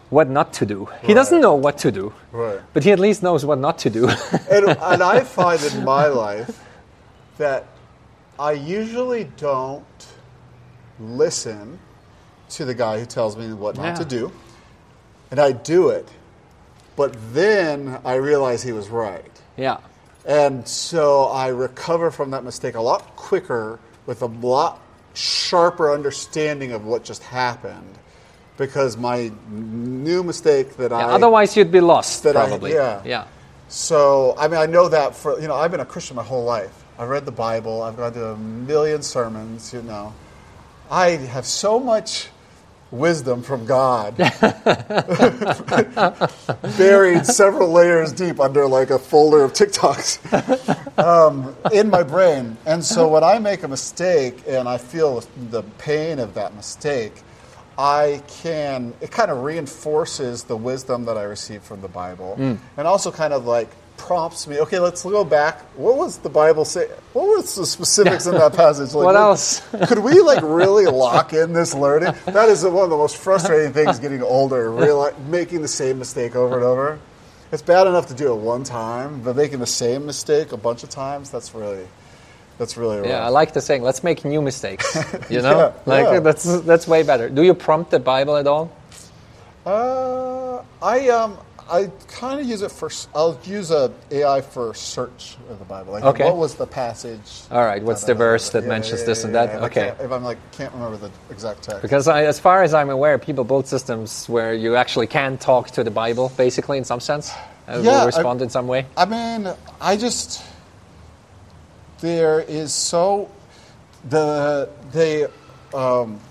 what not to do. He doesn't know what to do, Right. but he at least knows what not to do. and, and I find in my life that I usually don't listen to the guy who tells me what not Yeah. to do, and I do it, but then I realize he was right. Yeah. And so I recover from that mistake a lot quicker with a lot sharper understanding of what just happened, because my new mistake that Yeah, I otherwise, you'd be lost, that I- probably. yeah. Yeah. So, I mean, I know that for, you know, I've been a Christian my whole life. I've read the Bible. I've gone to a million sermons, you know. I have so much wisdom from God buried several layers deep under like a folder of TikToks um, in my brain. And so when I make a mistake and I feel the pain of that mistake, I can, it kind of reinforces the wisdom that I received from the Bible, Mm. and also kind of like prompts me, okay, let's go back. What was the Bible say? What were the specifics in that passage? Like, What else? Could we like really lock in this learning? That is one of the most frustrating things getting older, reali making the same mistake over and over. It's bad enough to do it one time, but making the same mistake a bunch of times, that's really, that's really rough. Yeah, I like the saying, let's make new mistakes. You know? Yeah, like, yeah. that's that's way better. Do you prompt the Bible at all? Uh, I um I kind of use it for. I'll use a AI for search of the Bible. Like, Okay. what was the passage? All right, what's the verse that mentions this and that? If I Okay. can't- If I'm like can't remember the exact text. Because I, as far as I'm aware, people build systems where you actually can talk to the Bible, basically, in some sense. Uh, Yeah, will I- respond in some way. I mean, I just there is so the they um,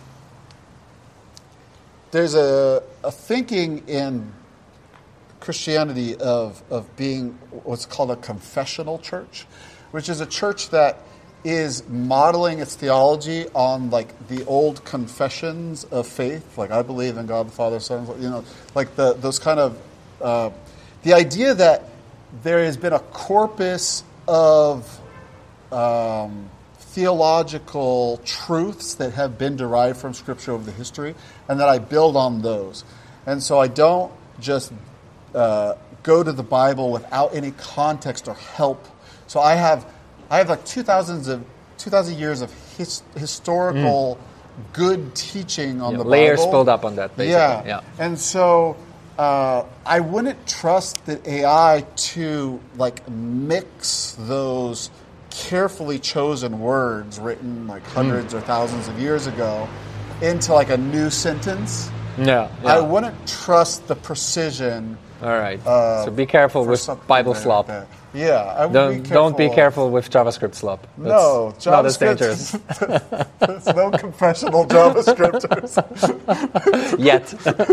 there's a a thinking in Christianity of of being what's called a confessional church, which is a church that is modeling its theology on like the old confessions of faith, like I believe in God the Father, Son, you know, like the those kind of uh, the idea that there has been a corpus of um, theological truths that have been derived from Scripture over the history, and that I build on those. And so I don't just uh, go to the Bible without any context or help. So I have I have like two thousands of two thousand years of his, historical good teaching on Yeah, the layers Bible. built up on that, basically. Yeah, Yeah. and so uh, I wouldn't trust the A I to like mix those carefully chosen words written like hundreds or thousands of years ago into like a new sentence. Yeah. yeah. I wouldn't trust the precision. All right. uh, so be careful for with something Bible like slop. that. Yeah, I would Don't be careful. don't be careful with JavaScript slop. That's No, not as JavaScript- dangerous There's no confessional JavaScripters. yet.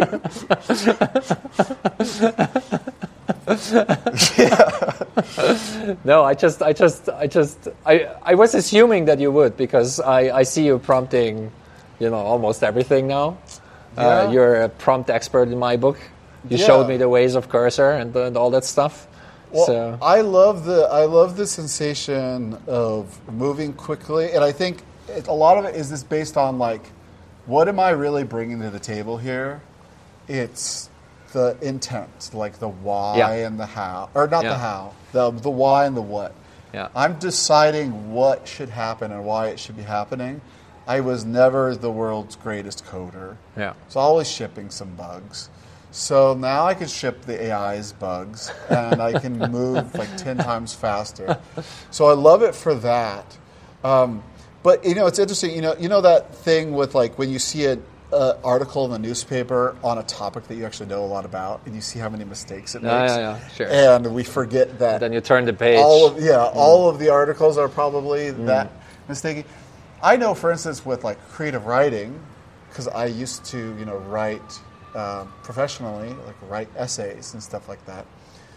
No, I just, I just, I just, I, I was assuming that you would because I, I see you prompting, you know, almost everything now. Uh, Yeah. you're a prompt expert in my book. You Yeah. showed me the ways of cursor and, and all that stuff. Well, so I love the I love the sensation of moving quickly, and I think it, a lot of it is this based on like, what am I really bringing to the table here? It's the intent, like the why Yeah. and the how, or not Yeah. the how, the the why and the what. yeah, I'm deciding what should happen and why it should be happening. I was never the world's greatest coder. yeah. So always shipping some bugs. So now I can ship the A I's bugs, and I can move like ten times faster. So I love it for that. Um, but you know, it's interesting. You know, you know that thing with like when you see an uh, article in the newspaper on a topic that you actually know a lot about, and you see how many mistakes it Yeah, makes, yeah, yeah, sure. and we forget that Then you turn the page. all of yeah, all of the articles are probably that mistaken. I know, for instance, with like creative writing, because I used to, you know, write uh, professionally, like write essays and stuff like that.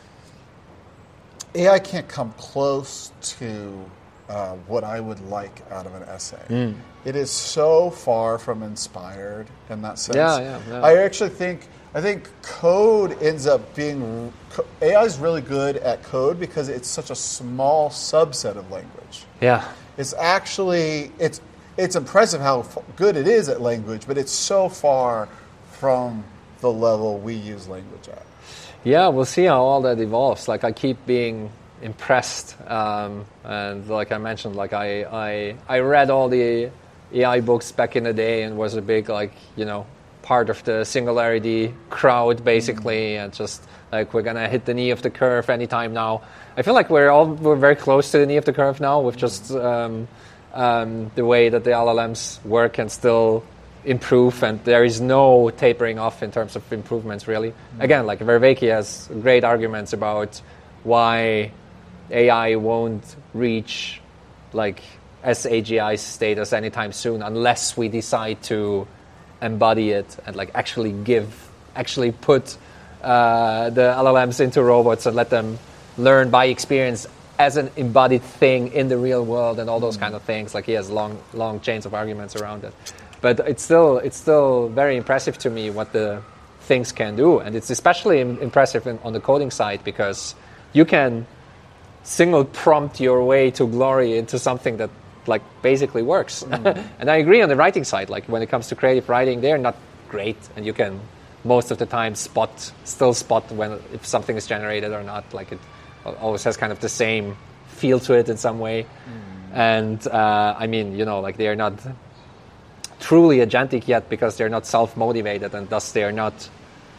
A I can't come close to uh, what I would like out of an essay. It is so far from inspired in that sense. Yeah, yeah, yeah. I actually think I think code ends up being A I is really good at code because it's such a small subset of language. Yeah, It's actually it's it's impressive how f- good it is at language, but it's so far from the level we use language at. Yeah, we'll see how all that evolves. Like, I keep being impressed, um, and like I mentioned, like I, I I read all the A I books back in the day and was a big, like, you know, part of the Singularity crowd, basically, mm. and just like, we're gonna hit the knee of the curve anytime now. I feel like we're all we're very close to the knee of the curve now with just um, um, the way that the L L Ms work and still improve, and there is no tapering off in terms of improvements, really. Mm. Again, like Vervaeke has great arguments about why A I won't reach like S A G I status anytime soon unless we decide to embody it and like actually give, actually put uh, the L L Ms into robots and let them learn by experience as an embodied thing in the real world and all those mm. kind of things. Like, he has long, long chains of arguments around it. But it's still, it's still very impressive to me what the things can do, and it's especially im- impressive in, on the coding side, because you can single prompt your way to glory into something that like basically works. Mm. And I agree on the writing side. Like, when it comes to creative writing, they're not great, and you can most of the time spot, still spot when if something is generated or not. Like, it always has kind of the same feel to it in some way. Mm. And uh, I mean, you know, like, they are not truly agentic yet because they're not self-motivated, and thus they are not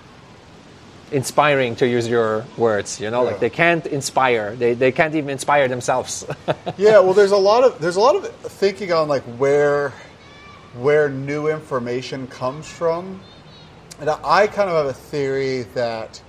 inspiring, to use your words, you know, yeah. like they can't inspire. They they can't even inspire themselves. Yeah, well, there's a lot of there's a lot of thinking on like where where new information comes from, and I kind of have a theory that,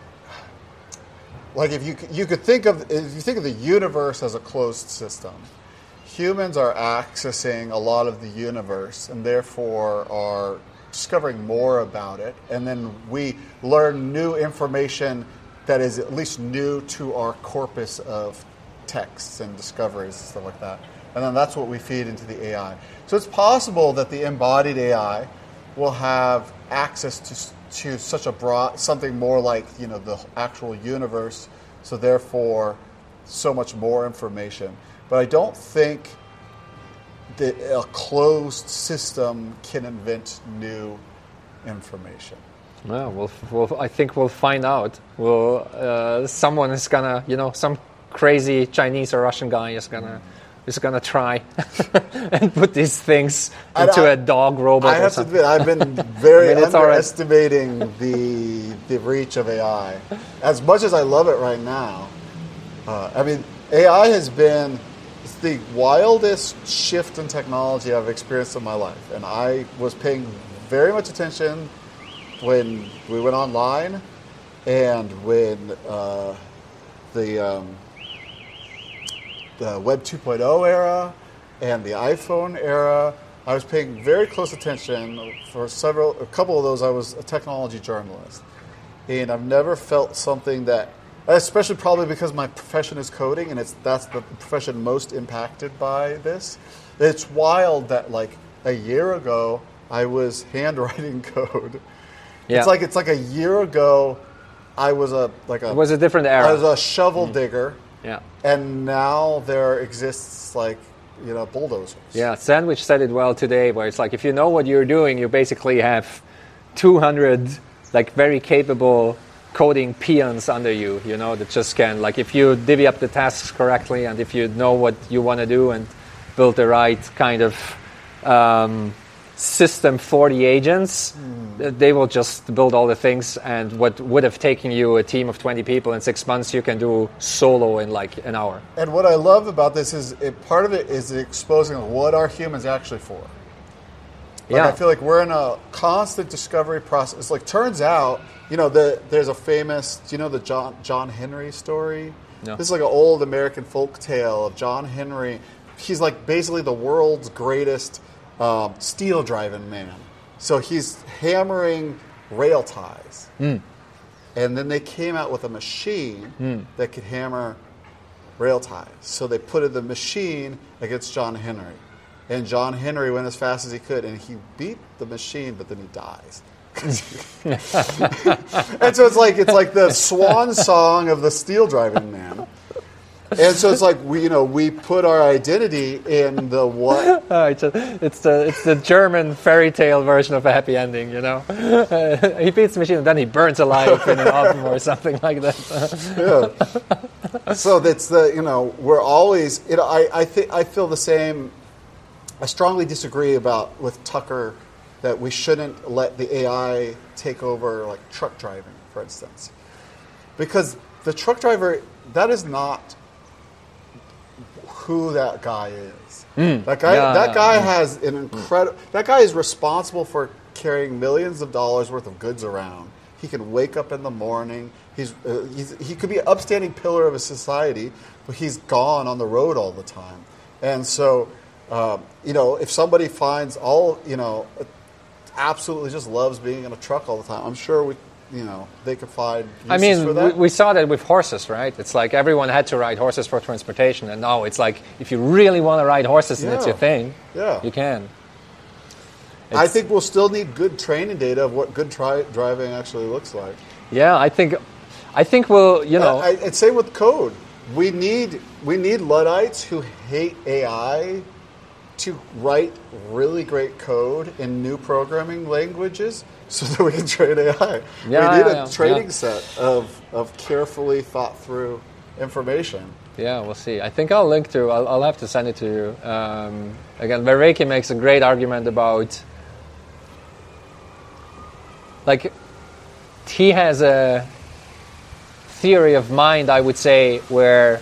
like, if you you could think of if you think of the universe as a closed system, humans are accessing a lot of the universe and therefore are discovering more about it, and then we learn new information that is at least new to our corpus of texts and discoveries and stuff like that. And then that's what we feed into the A I. So it's possible that the embodied A I will have access to to such a broad, something more like, you know, the actual universe, so therefore so much more information. But I don't think that a closed system can invent new information. Well, we'll, we'll I think we'll find out. We'll, uh, someone is gonna, you know, some crazy Chinese or Russian guy is gonna mm. is gonna try and put these things into I, a dog robot. I or have something. to admit, I've been very I mean, underestimating right. the the reach of A I. As much as I love it right now, uh, I mean, A I has been the wildest shift in technology I've experienced in my life. And I was paying very much attention when we went online and when uh, the, um, the Web two point oh era and the iPhone era. I was paying very close attention. For several, a couple of those, I was a technology journalist. And I've never felt something that, especially probably because my profession is coding, and it's that's the profession most impacted by this. It's wild that like a year ago I was handwriting code. Yeah. It's like it's like a year ago I was a like a it was a different era. I was a shovel mm. digger. Yeah. And now there exists like, you know, bulldozers. Yeah, Sandwich said it well today, where it's like, if you know what you're doing, you basically have two hundred like very capable coding peons under you, you know, that just can, like, if you divvy up the tasks correctly and if you know what you want to do and build the right kind of um, system for the agents, mm. they will just build all the things, and what would have taken you a team of twenty people in six months, you can do solo in like an hour. And what I love about this is it, part of it is exposing what are humans actually for. Like, yeah. I feel like we're in a constant discovery process. It's like, turns out, you know, the, there's a famous, do you know the John John Henry story? No. This is like an old American folk tale of John Henry. He's like basically the world's greatest um, steel driving man. So he's hammering rail ties. Mm. And then they came out with a machine mm. that could hammer rail ties. So they put the machine against John Henry. And John Henry went as fast as he could, and he beat the machine, but then he dies. And so it's like it's like the swan song of the steel driving man. And so it's like we, you know, we put our identity in the what. Oh, it's, a, it's the it's the German fairy tale version of a happy ending, you know. Uh, he beats the machine and then he burns alive in an oven or something like that. Yeah. So that's the you know we're always you know I I think I feel the same. I strongly disagree about with Tucker that we shouldn't let the A I take over like truck driving, for instance, because the truck driver, that is not who that guy is. Mm. That guy, yeah, that yeah, guy yeah. has an incredible. That guy is responsible for carrying millions of dollars worth of goods around. He can wake up in the morning. He's, uh, he's he could be an upstanding pillar of a society, but he's gone on the road all the time. And so, um, you know, if somebody finds all, you know, absolutely just loves being in a truck all the time, I'm sure we. You know, they could find uses I mean, for that. We, we saw that with horses, right? It's like everyone had to ride horses for transportation, and now it's like if you really want to ride horses and Yeah. it's your thing, Yeah. you can. I It's- think we'll still need good training data of what good tri- driving actually looks like. Yeah, I think, I think we'll, you know, I, I'd say with code, we need we need Luddites who hate A I to write really great code in new programming languages so that we can train A I. Yeah, we need yeah, a yeah, training yeah. set of, of carefully thought through information. yeah, we'll see. I think I'll link to, I'll, I'll have to send it to you. Um, again, Vereki makes a great argument about, like, he has a theory of mind, I would say, where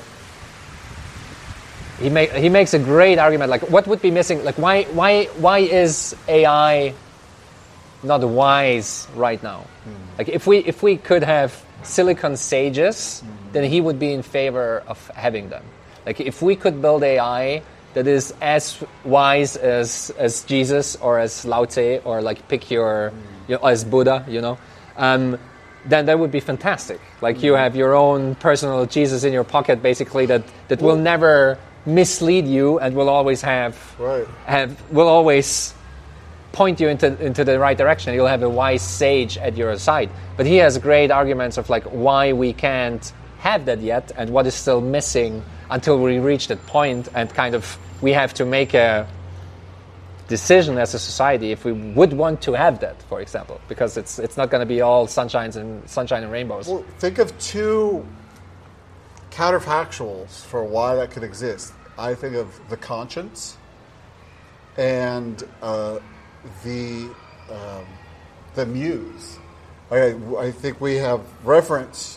he make, he makes a great argument. Like, what would be missing? Like, why why why is A I not wise right now? Mm. Like, if we if we could have silicon sages, mm. then he would be in favor of having them. Like, if we could build A I that is as wise as as Jesus or as Lao Tse or like pick your, mm. you know, as Buddha, you know. Um, then that would be fantastic. Like mm. you have your own personal Jesus in your pocket, basically, that, that will never mislead you and will always have right. have will always point you into into the right direction. You'll have a wise sage at your side. But he has great arguments of like why we can't have that yet and what is still missing until we reach that point, and kind of we have to make a decision as a society if we would want to have that, for example, because it's it's not going to be all sunshines and sunshine and rainbows. Well, think of two counterfactuals for why that could exist. I think of the conscience and uh, the um, the muse. I, I think we have reference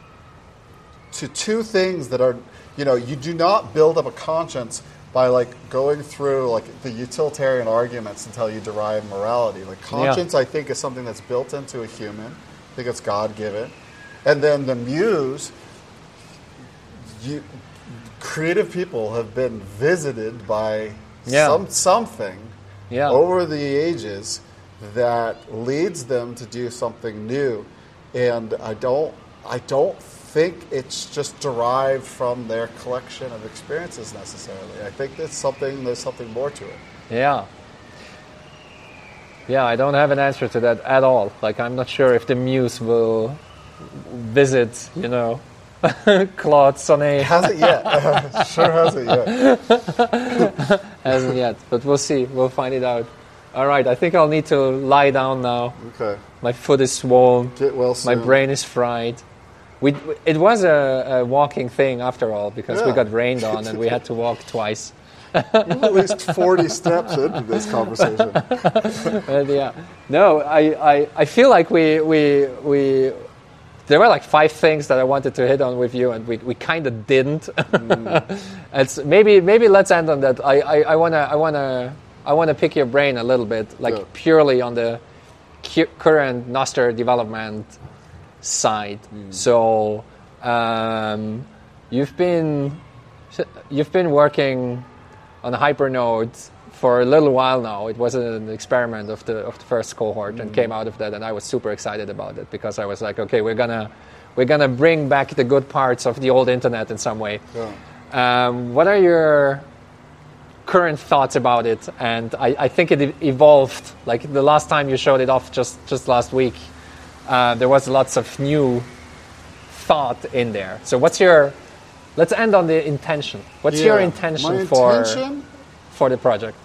to two things that are, you know, you do not build up a conscience by like going through like the utilitarian arguments until you derive morality. Like conscience, yeah. I think, is something that's built into a human. I think it's God-given. And then the muse, you, creative people have been visited by yeah. some something yeah. over the ages that leads them to do something new. And I don't, I don't think it's just derived from their collection of experiences necessarily. I think there's something, there's something more to it. Yeah. Yeah, I don't have an answer to that at all. Like, I'm not sure if the muse will visit, you know, Claude Sonnet. Hasn't yet. Sure hasn't yet. Hasn't yet, but we'll see. We'll find it out. All right, I think I'll need to lie down now. Okay. My foot is swollen. Get well soon. My brain is fried. We, it was a, a walking thing after all, because yeah. we got rained on and we had to walk twice. You're at least forty steps into this conversation. And yeah, no, I, I, I feel like we, we, we, there were like five things that I wanted to hit on with you, and we, we kind of didn't. Mm. It's maybe maybe let's end on that. I, I, I wanna I wanna I wanna pick your brain a little bit, like yeah. purely on the cu- current Nostr development side. Mm. So um, you've been you've been working on Hypernode for a little while now. It was an experiment of the of the first cohort, mm. and came out of that, and I was super excited about it, because I was like, okay, we're gonna we're gonna bring back the good parts of the old internet in some way. Yeah. Um, what are your current thoughts about it? And I, I think it evolved. Like the last time you showed it off, just just last week, uh, there was lots of new thought in there. So what's your let's end on the intention. What's Yeah. your intention My for intention for the project?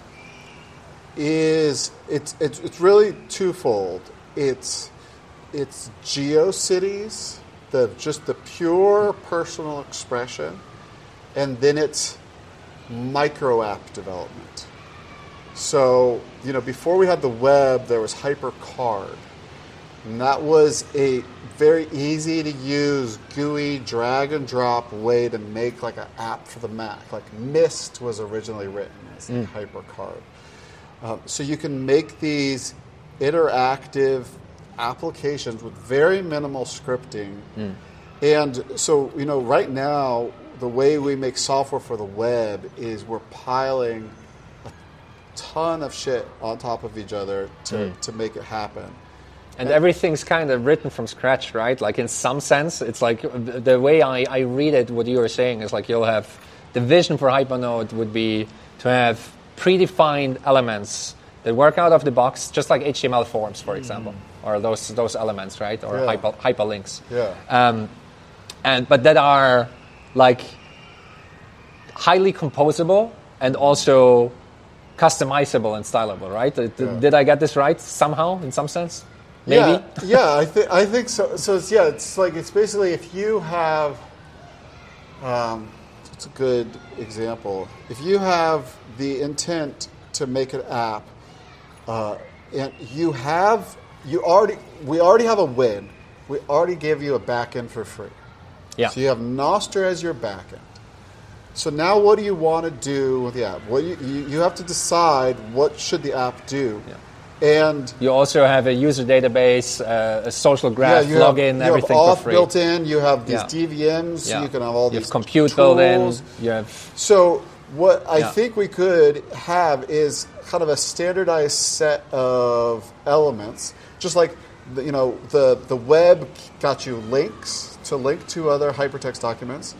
is it's it's it's really twofold. It's it's GeoCities, the just the pure personal expression, and then it's micro app development. So, you know, before we had the web, there was HyperCard. And that was a very easy to use, G U I, drag and drop way to make like an app for the Mac. Like Mist was originally written as mm. HyperCard. Um, so you can make these interactive applications with very minimal scripting. Mm. And so, you know, right now, the way we make software for the web is we're piling a ton of shit on top of each other to, mm. to make it happen. And, and everything's kind of written from scratch, right? Like in some sense, it's like the way I, I read it, what you were saying is like you'll have, the vision for Hypernode would be to have predefined elements that work out of the box, just like H T M L forms, for example, mm. or those those elements, right? Or yeah. hyper, hyperlinks. Yeah. Um, and but that are like highly composable and also customizable and stylable, right? Did, yeah. did I get this right somehow, in some sense? Maybe. Yeah, yeah, I think I think so. So it's, yeah, it's like it's basically if you have, um, it's a good example. If you have the intent to make an app, uh, and you have you already we already have a win. We already gave you a backend for free. Yeah. So you have Nostr as your backend. So now what do you want to do with the app? Well, you, you, you have to decide what should the app do. Yeah. And you also have a user database, uh, a social graph, yeah, login, have, everything you have for free. built in. You have these yeah. D V Ms. Yeah. You can have all you these have compute tools. built in. You have so what I yeah. think we could have is kind of a standardized set of elements, just like the, you know the the web got you links to link to other hypertext documents,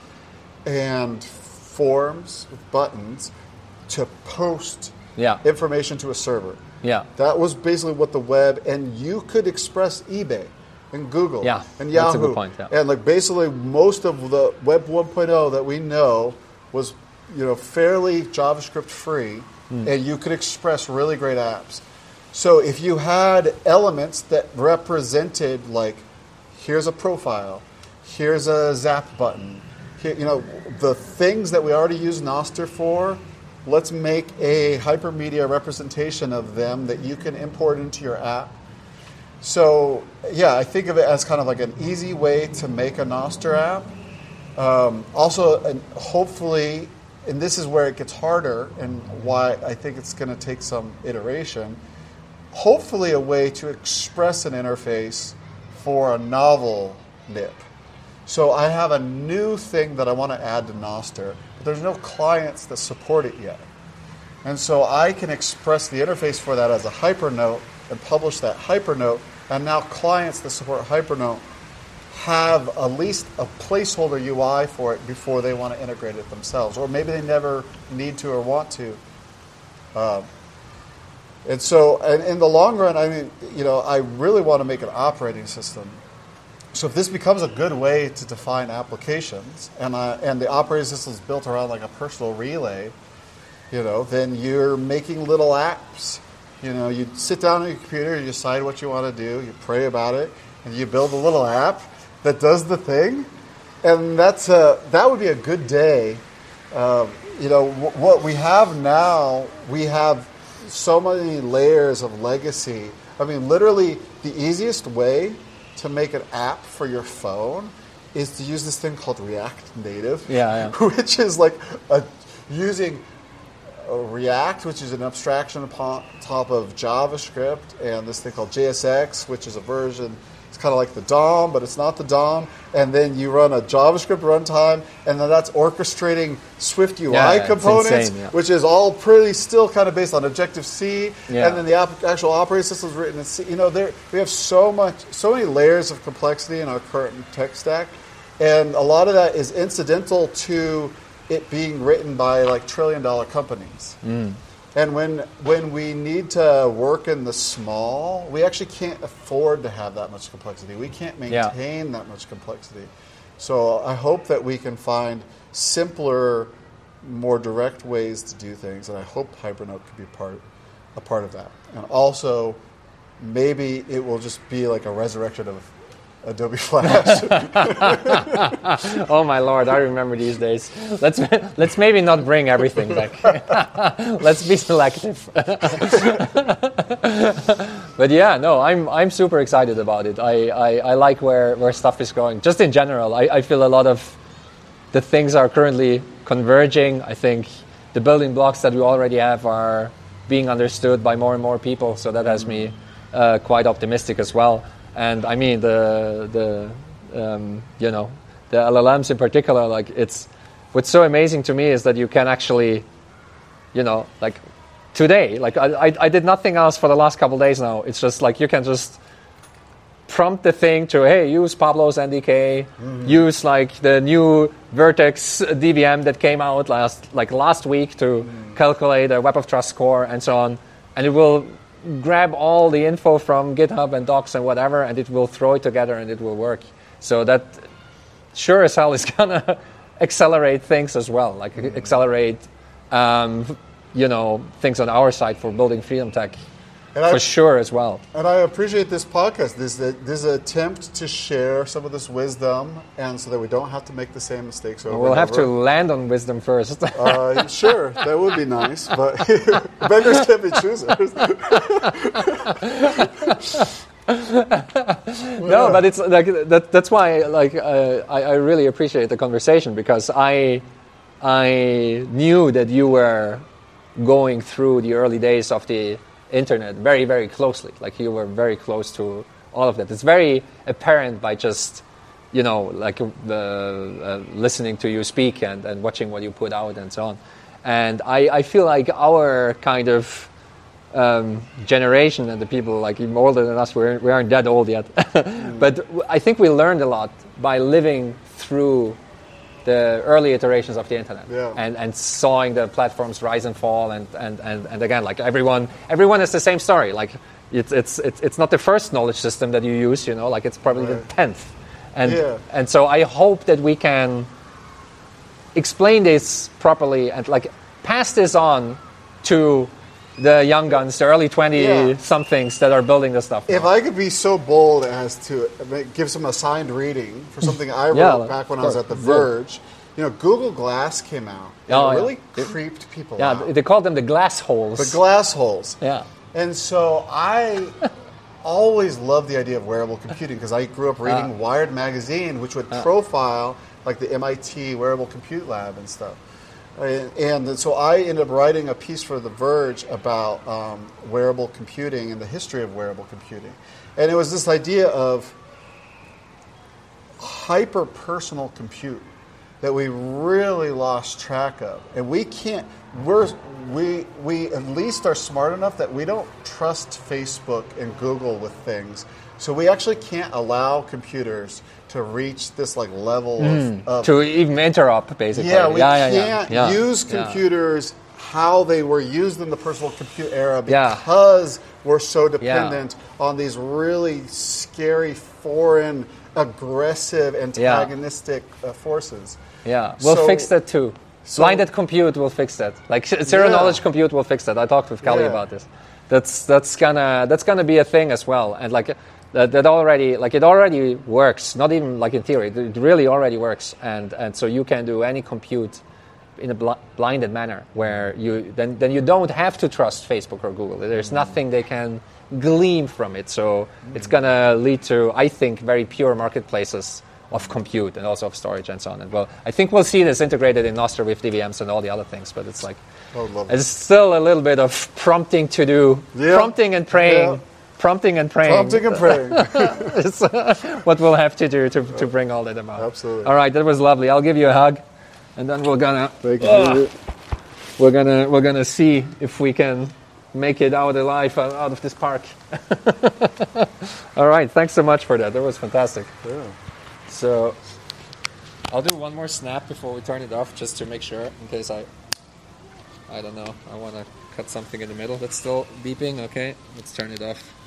and forms with buttons to post yeah. information to a server. Yeah, that was basically what the web, and you could express eBay and Google yeah, and Yahoo. That's a good point, yeah. And like basically most of the Web one point oh that we know was, you know, fairly JavaScript free, mm. and you could express really great apps. So if you had elements that represented like, here's a profile, here's a Zap button, here, you know, the things that we already use Nostr for, let's make a hypermedia representation of them that you can import into your app. So, yeah, I think of it as kind of like an easy way to make a Nostr app. Um, also, and hopefully, and this is where it gets harder and why I think it's going to take some iteration, hopefully a way to express an interface for a novel N I P. So I have a new thing that I want to add to Nostr, but there's no clients that support it yet. And so I can express the interface for that as a Hypernote and publish that Hypernote, and now clients that support Hypernote have at least a placeholder U I for it before they want to integrate it themselves, or maybe they never need to or want to. Um, and so, and in the long run, I mean, you know, I really want to make an operating system. So if this becomes a good way to define applications, and uh, and the operating system is built around like a personal relay, you know, then you're making little apps. You know, you sit down on your computer, you decide what you want to do, you pray about it, and you build a little app that does the thing, and that's a, that would be a good day. Um, you know, w- what we have now, we have so many layers of legacy. I mean, literally, the easiest way to make an app for your phone is to use this thing called React Native, yeah, yeah. which is like a, using a React, which is an abstraction upon top of JavaScript, and this thing called J S X, which is a version. It's kind of like the D O M, but it's not the D O M. And then you run a JavaScript runtime, and then that's orchestrating Swift U I yeah, components, insane, yeah. which is all pretty still kind of based on Objective-C. Yeah. And then the app, actual operating system is written in C. You know, there we have so much, so many layers of complexity in our current tech stack, and a lot of that is incidental to it being written by like trillion-dollar companies. Mm. And when when we need to work in the small, we actually can't afford to have that much complexity. We can't maintain yeah. that much complexity. So I hope that we can find simpler, more direct ways to do things, and I hope Hypernote could be part, a part of that. And also, maybe it will just be like a resurrection of Adobe Flash. Oh my Lord, I remember these days. Let's let's maybe not bring everything back. Let's be selective. But yeah, no, I'm I'm super excited about it. I, I, I like where, where stuff is going. Just in general, I, I feel a lot of the things are currently converging. I think the building blocks that we already have are being understood by more and more people. So that has me uh, quite optimistic as well. And I mean the the um, you know the L L Ms in particular, like it's what's so amazing to me is that you can actually, you know, like today, like I I, I did nothing else for the last couple of days now. It's just like you can just prompt the thing to hey use Pablo's N D K, mm-hmm. use like the new Vertex D V M that came out last like last week to mm-hmm. calculate a Web of Trust score and so on, and it will grab all the info from GitHub and Docs and whatever, and it will throw it together and it will work. So that sure as hell is gonna accelerate things as well, like mm-hmm. accelerate, um, you know, things on our side for building Freedom Tech and for I, sure as well. And I appreciate this podcast. This this attempt to share some of this wisdom, and so that we don't have to make the same mistakes over. We'll and have over. to land on wisdom first. uh, sure, that would be nice, but beggars can't be choosers. No, but it's like that. That's why, like, uh, I, I really appreciate the conversation because I, I knew that you were going through the early days of the internet very, very closely. Like you were very close to all of that. It's very apparent by just, you know, like uh, uh, listening to you speak and, and watching what you put out and so on. And I, I feel like our kind of um, generation and the people like even older than us, we're, we aren't that old yet. mm. But I think we learned a lot by living through the early iterations of the internet yeah. and, and sawing the platforms rise and fall and, and, and, and again like everyone everyone has the same story, like it's it's it's it's not the first knowledge system that you use, you know, like it's probably right. the tenth, and yeah. and so I hope that we can explain this properly and like pass this on to the young guns, the early twenty yeah. somethings that are building this stuff now. If I could be so bold as to give some assigned reading for something I wrote yeah, back when I was at The Verge, you know, Google Glass came out. And oh, it really yeah. creeped people yeah, out. Yeah, they called them the glass holes. The glass holes. Yeah. And so I always loved the idea of wearable computing because I grew up reading uh, Wired magazine, which would uh, profile like the M I T Wearable Compute Lab and stuff. And so I ended up writing a piece for The Verge about um, wearable computing and the history of wearable computing. And it was this idea of hyper-personal compute that we really lost track of. And we can't, we're, we, we at least are smart enough that we don't trust Facebook and Google with things. So we actually can't allow computers to reach this like level mm, of, of... To even interrupt, basically. Yeah, we yeah, can't yeah, yeah. use computers yeah. how they were used in the personal compute era because yeah. we're so dependent yeah. on these really scary, foreign, aggressive, antagonistic yeah. uh, forces. Yeah, we'll so, fix that too. So, Blinded compute will fix that. Like zero yeah. knowledge compute will fix that. I talked with Kelly yeah. about this. That's that's gonna that's gonna be a thing as well. And like that, that already like it already works. Not even like in theory. It really already works. And and so you can do any compute in a bl- blinded manner where you then then you don't have to trust Facebook or Google. There's mm-hmm. nothing they can glean from it. So mm-hmm. it's gonna lead to, I think, very pure marketplaces of compute and also of storage and so on. And well, I think we'll see this integrated in Nostr with D V Ms and all the other things, but it's like, oh, it's still a little bit of prompting to do, yeah. prompting and praying, yeah. prompting and praying. Prompting and praying. It's uh, what we'll have to do to, to bring all that about. Absolutely. All right, that was lovely. I'll give you a hug, and then we're gonna, Thank you. Uh, we're gonna, we're gonna see if we can make it out alive uh, out of this park. All right, thanks so much for that. That was fantastic. Yeah. So I'll do one more snap before we turn it off, just to make sure, in case I, I don't know, I want to cut something in the middle that's still beeping. Okay, let's turn it off.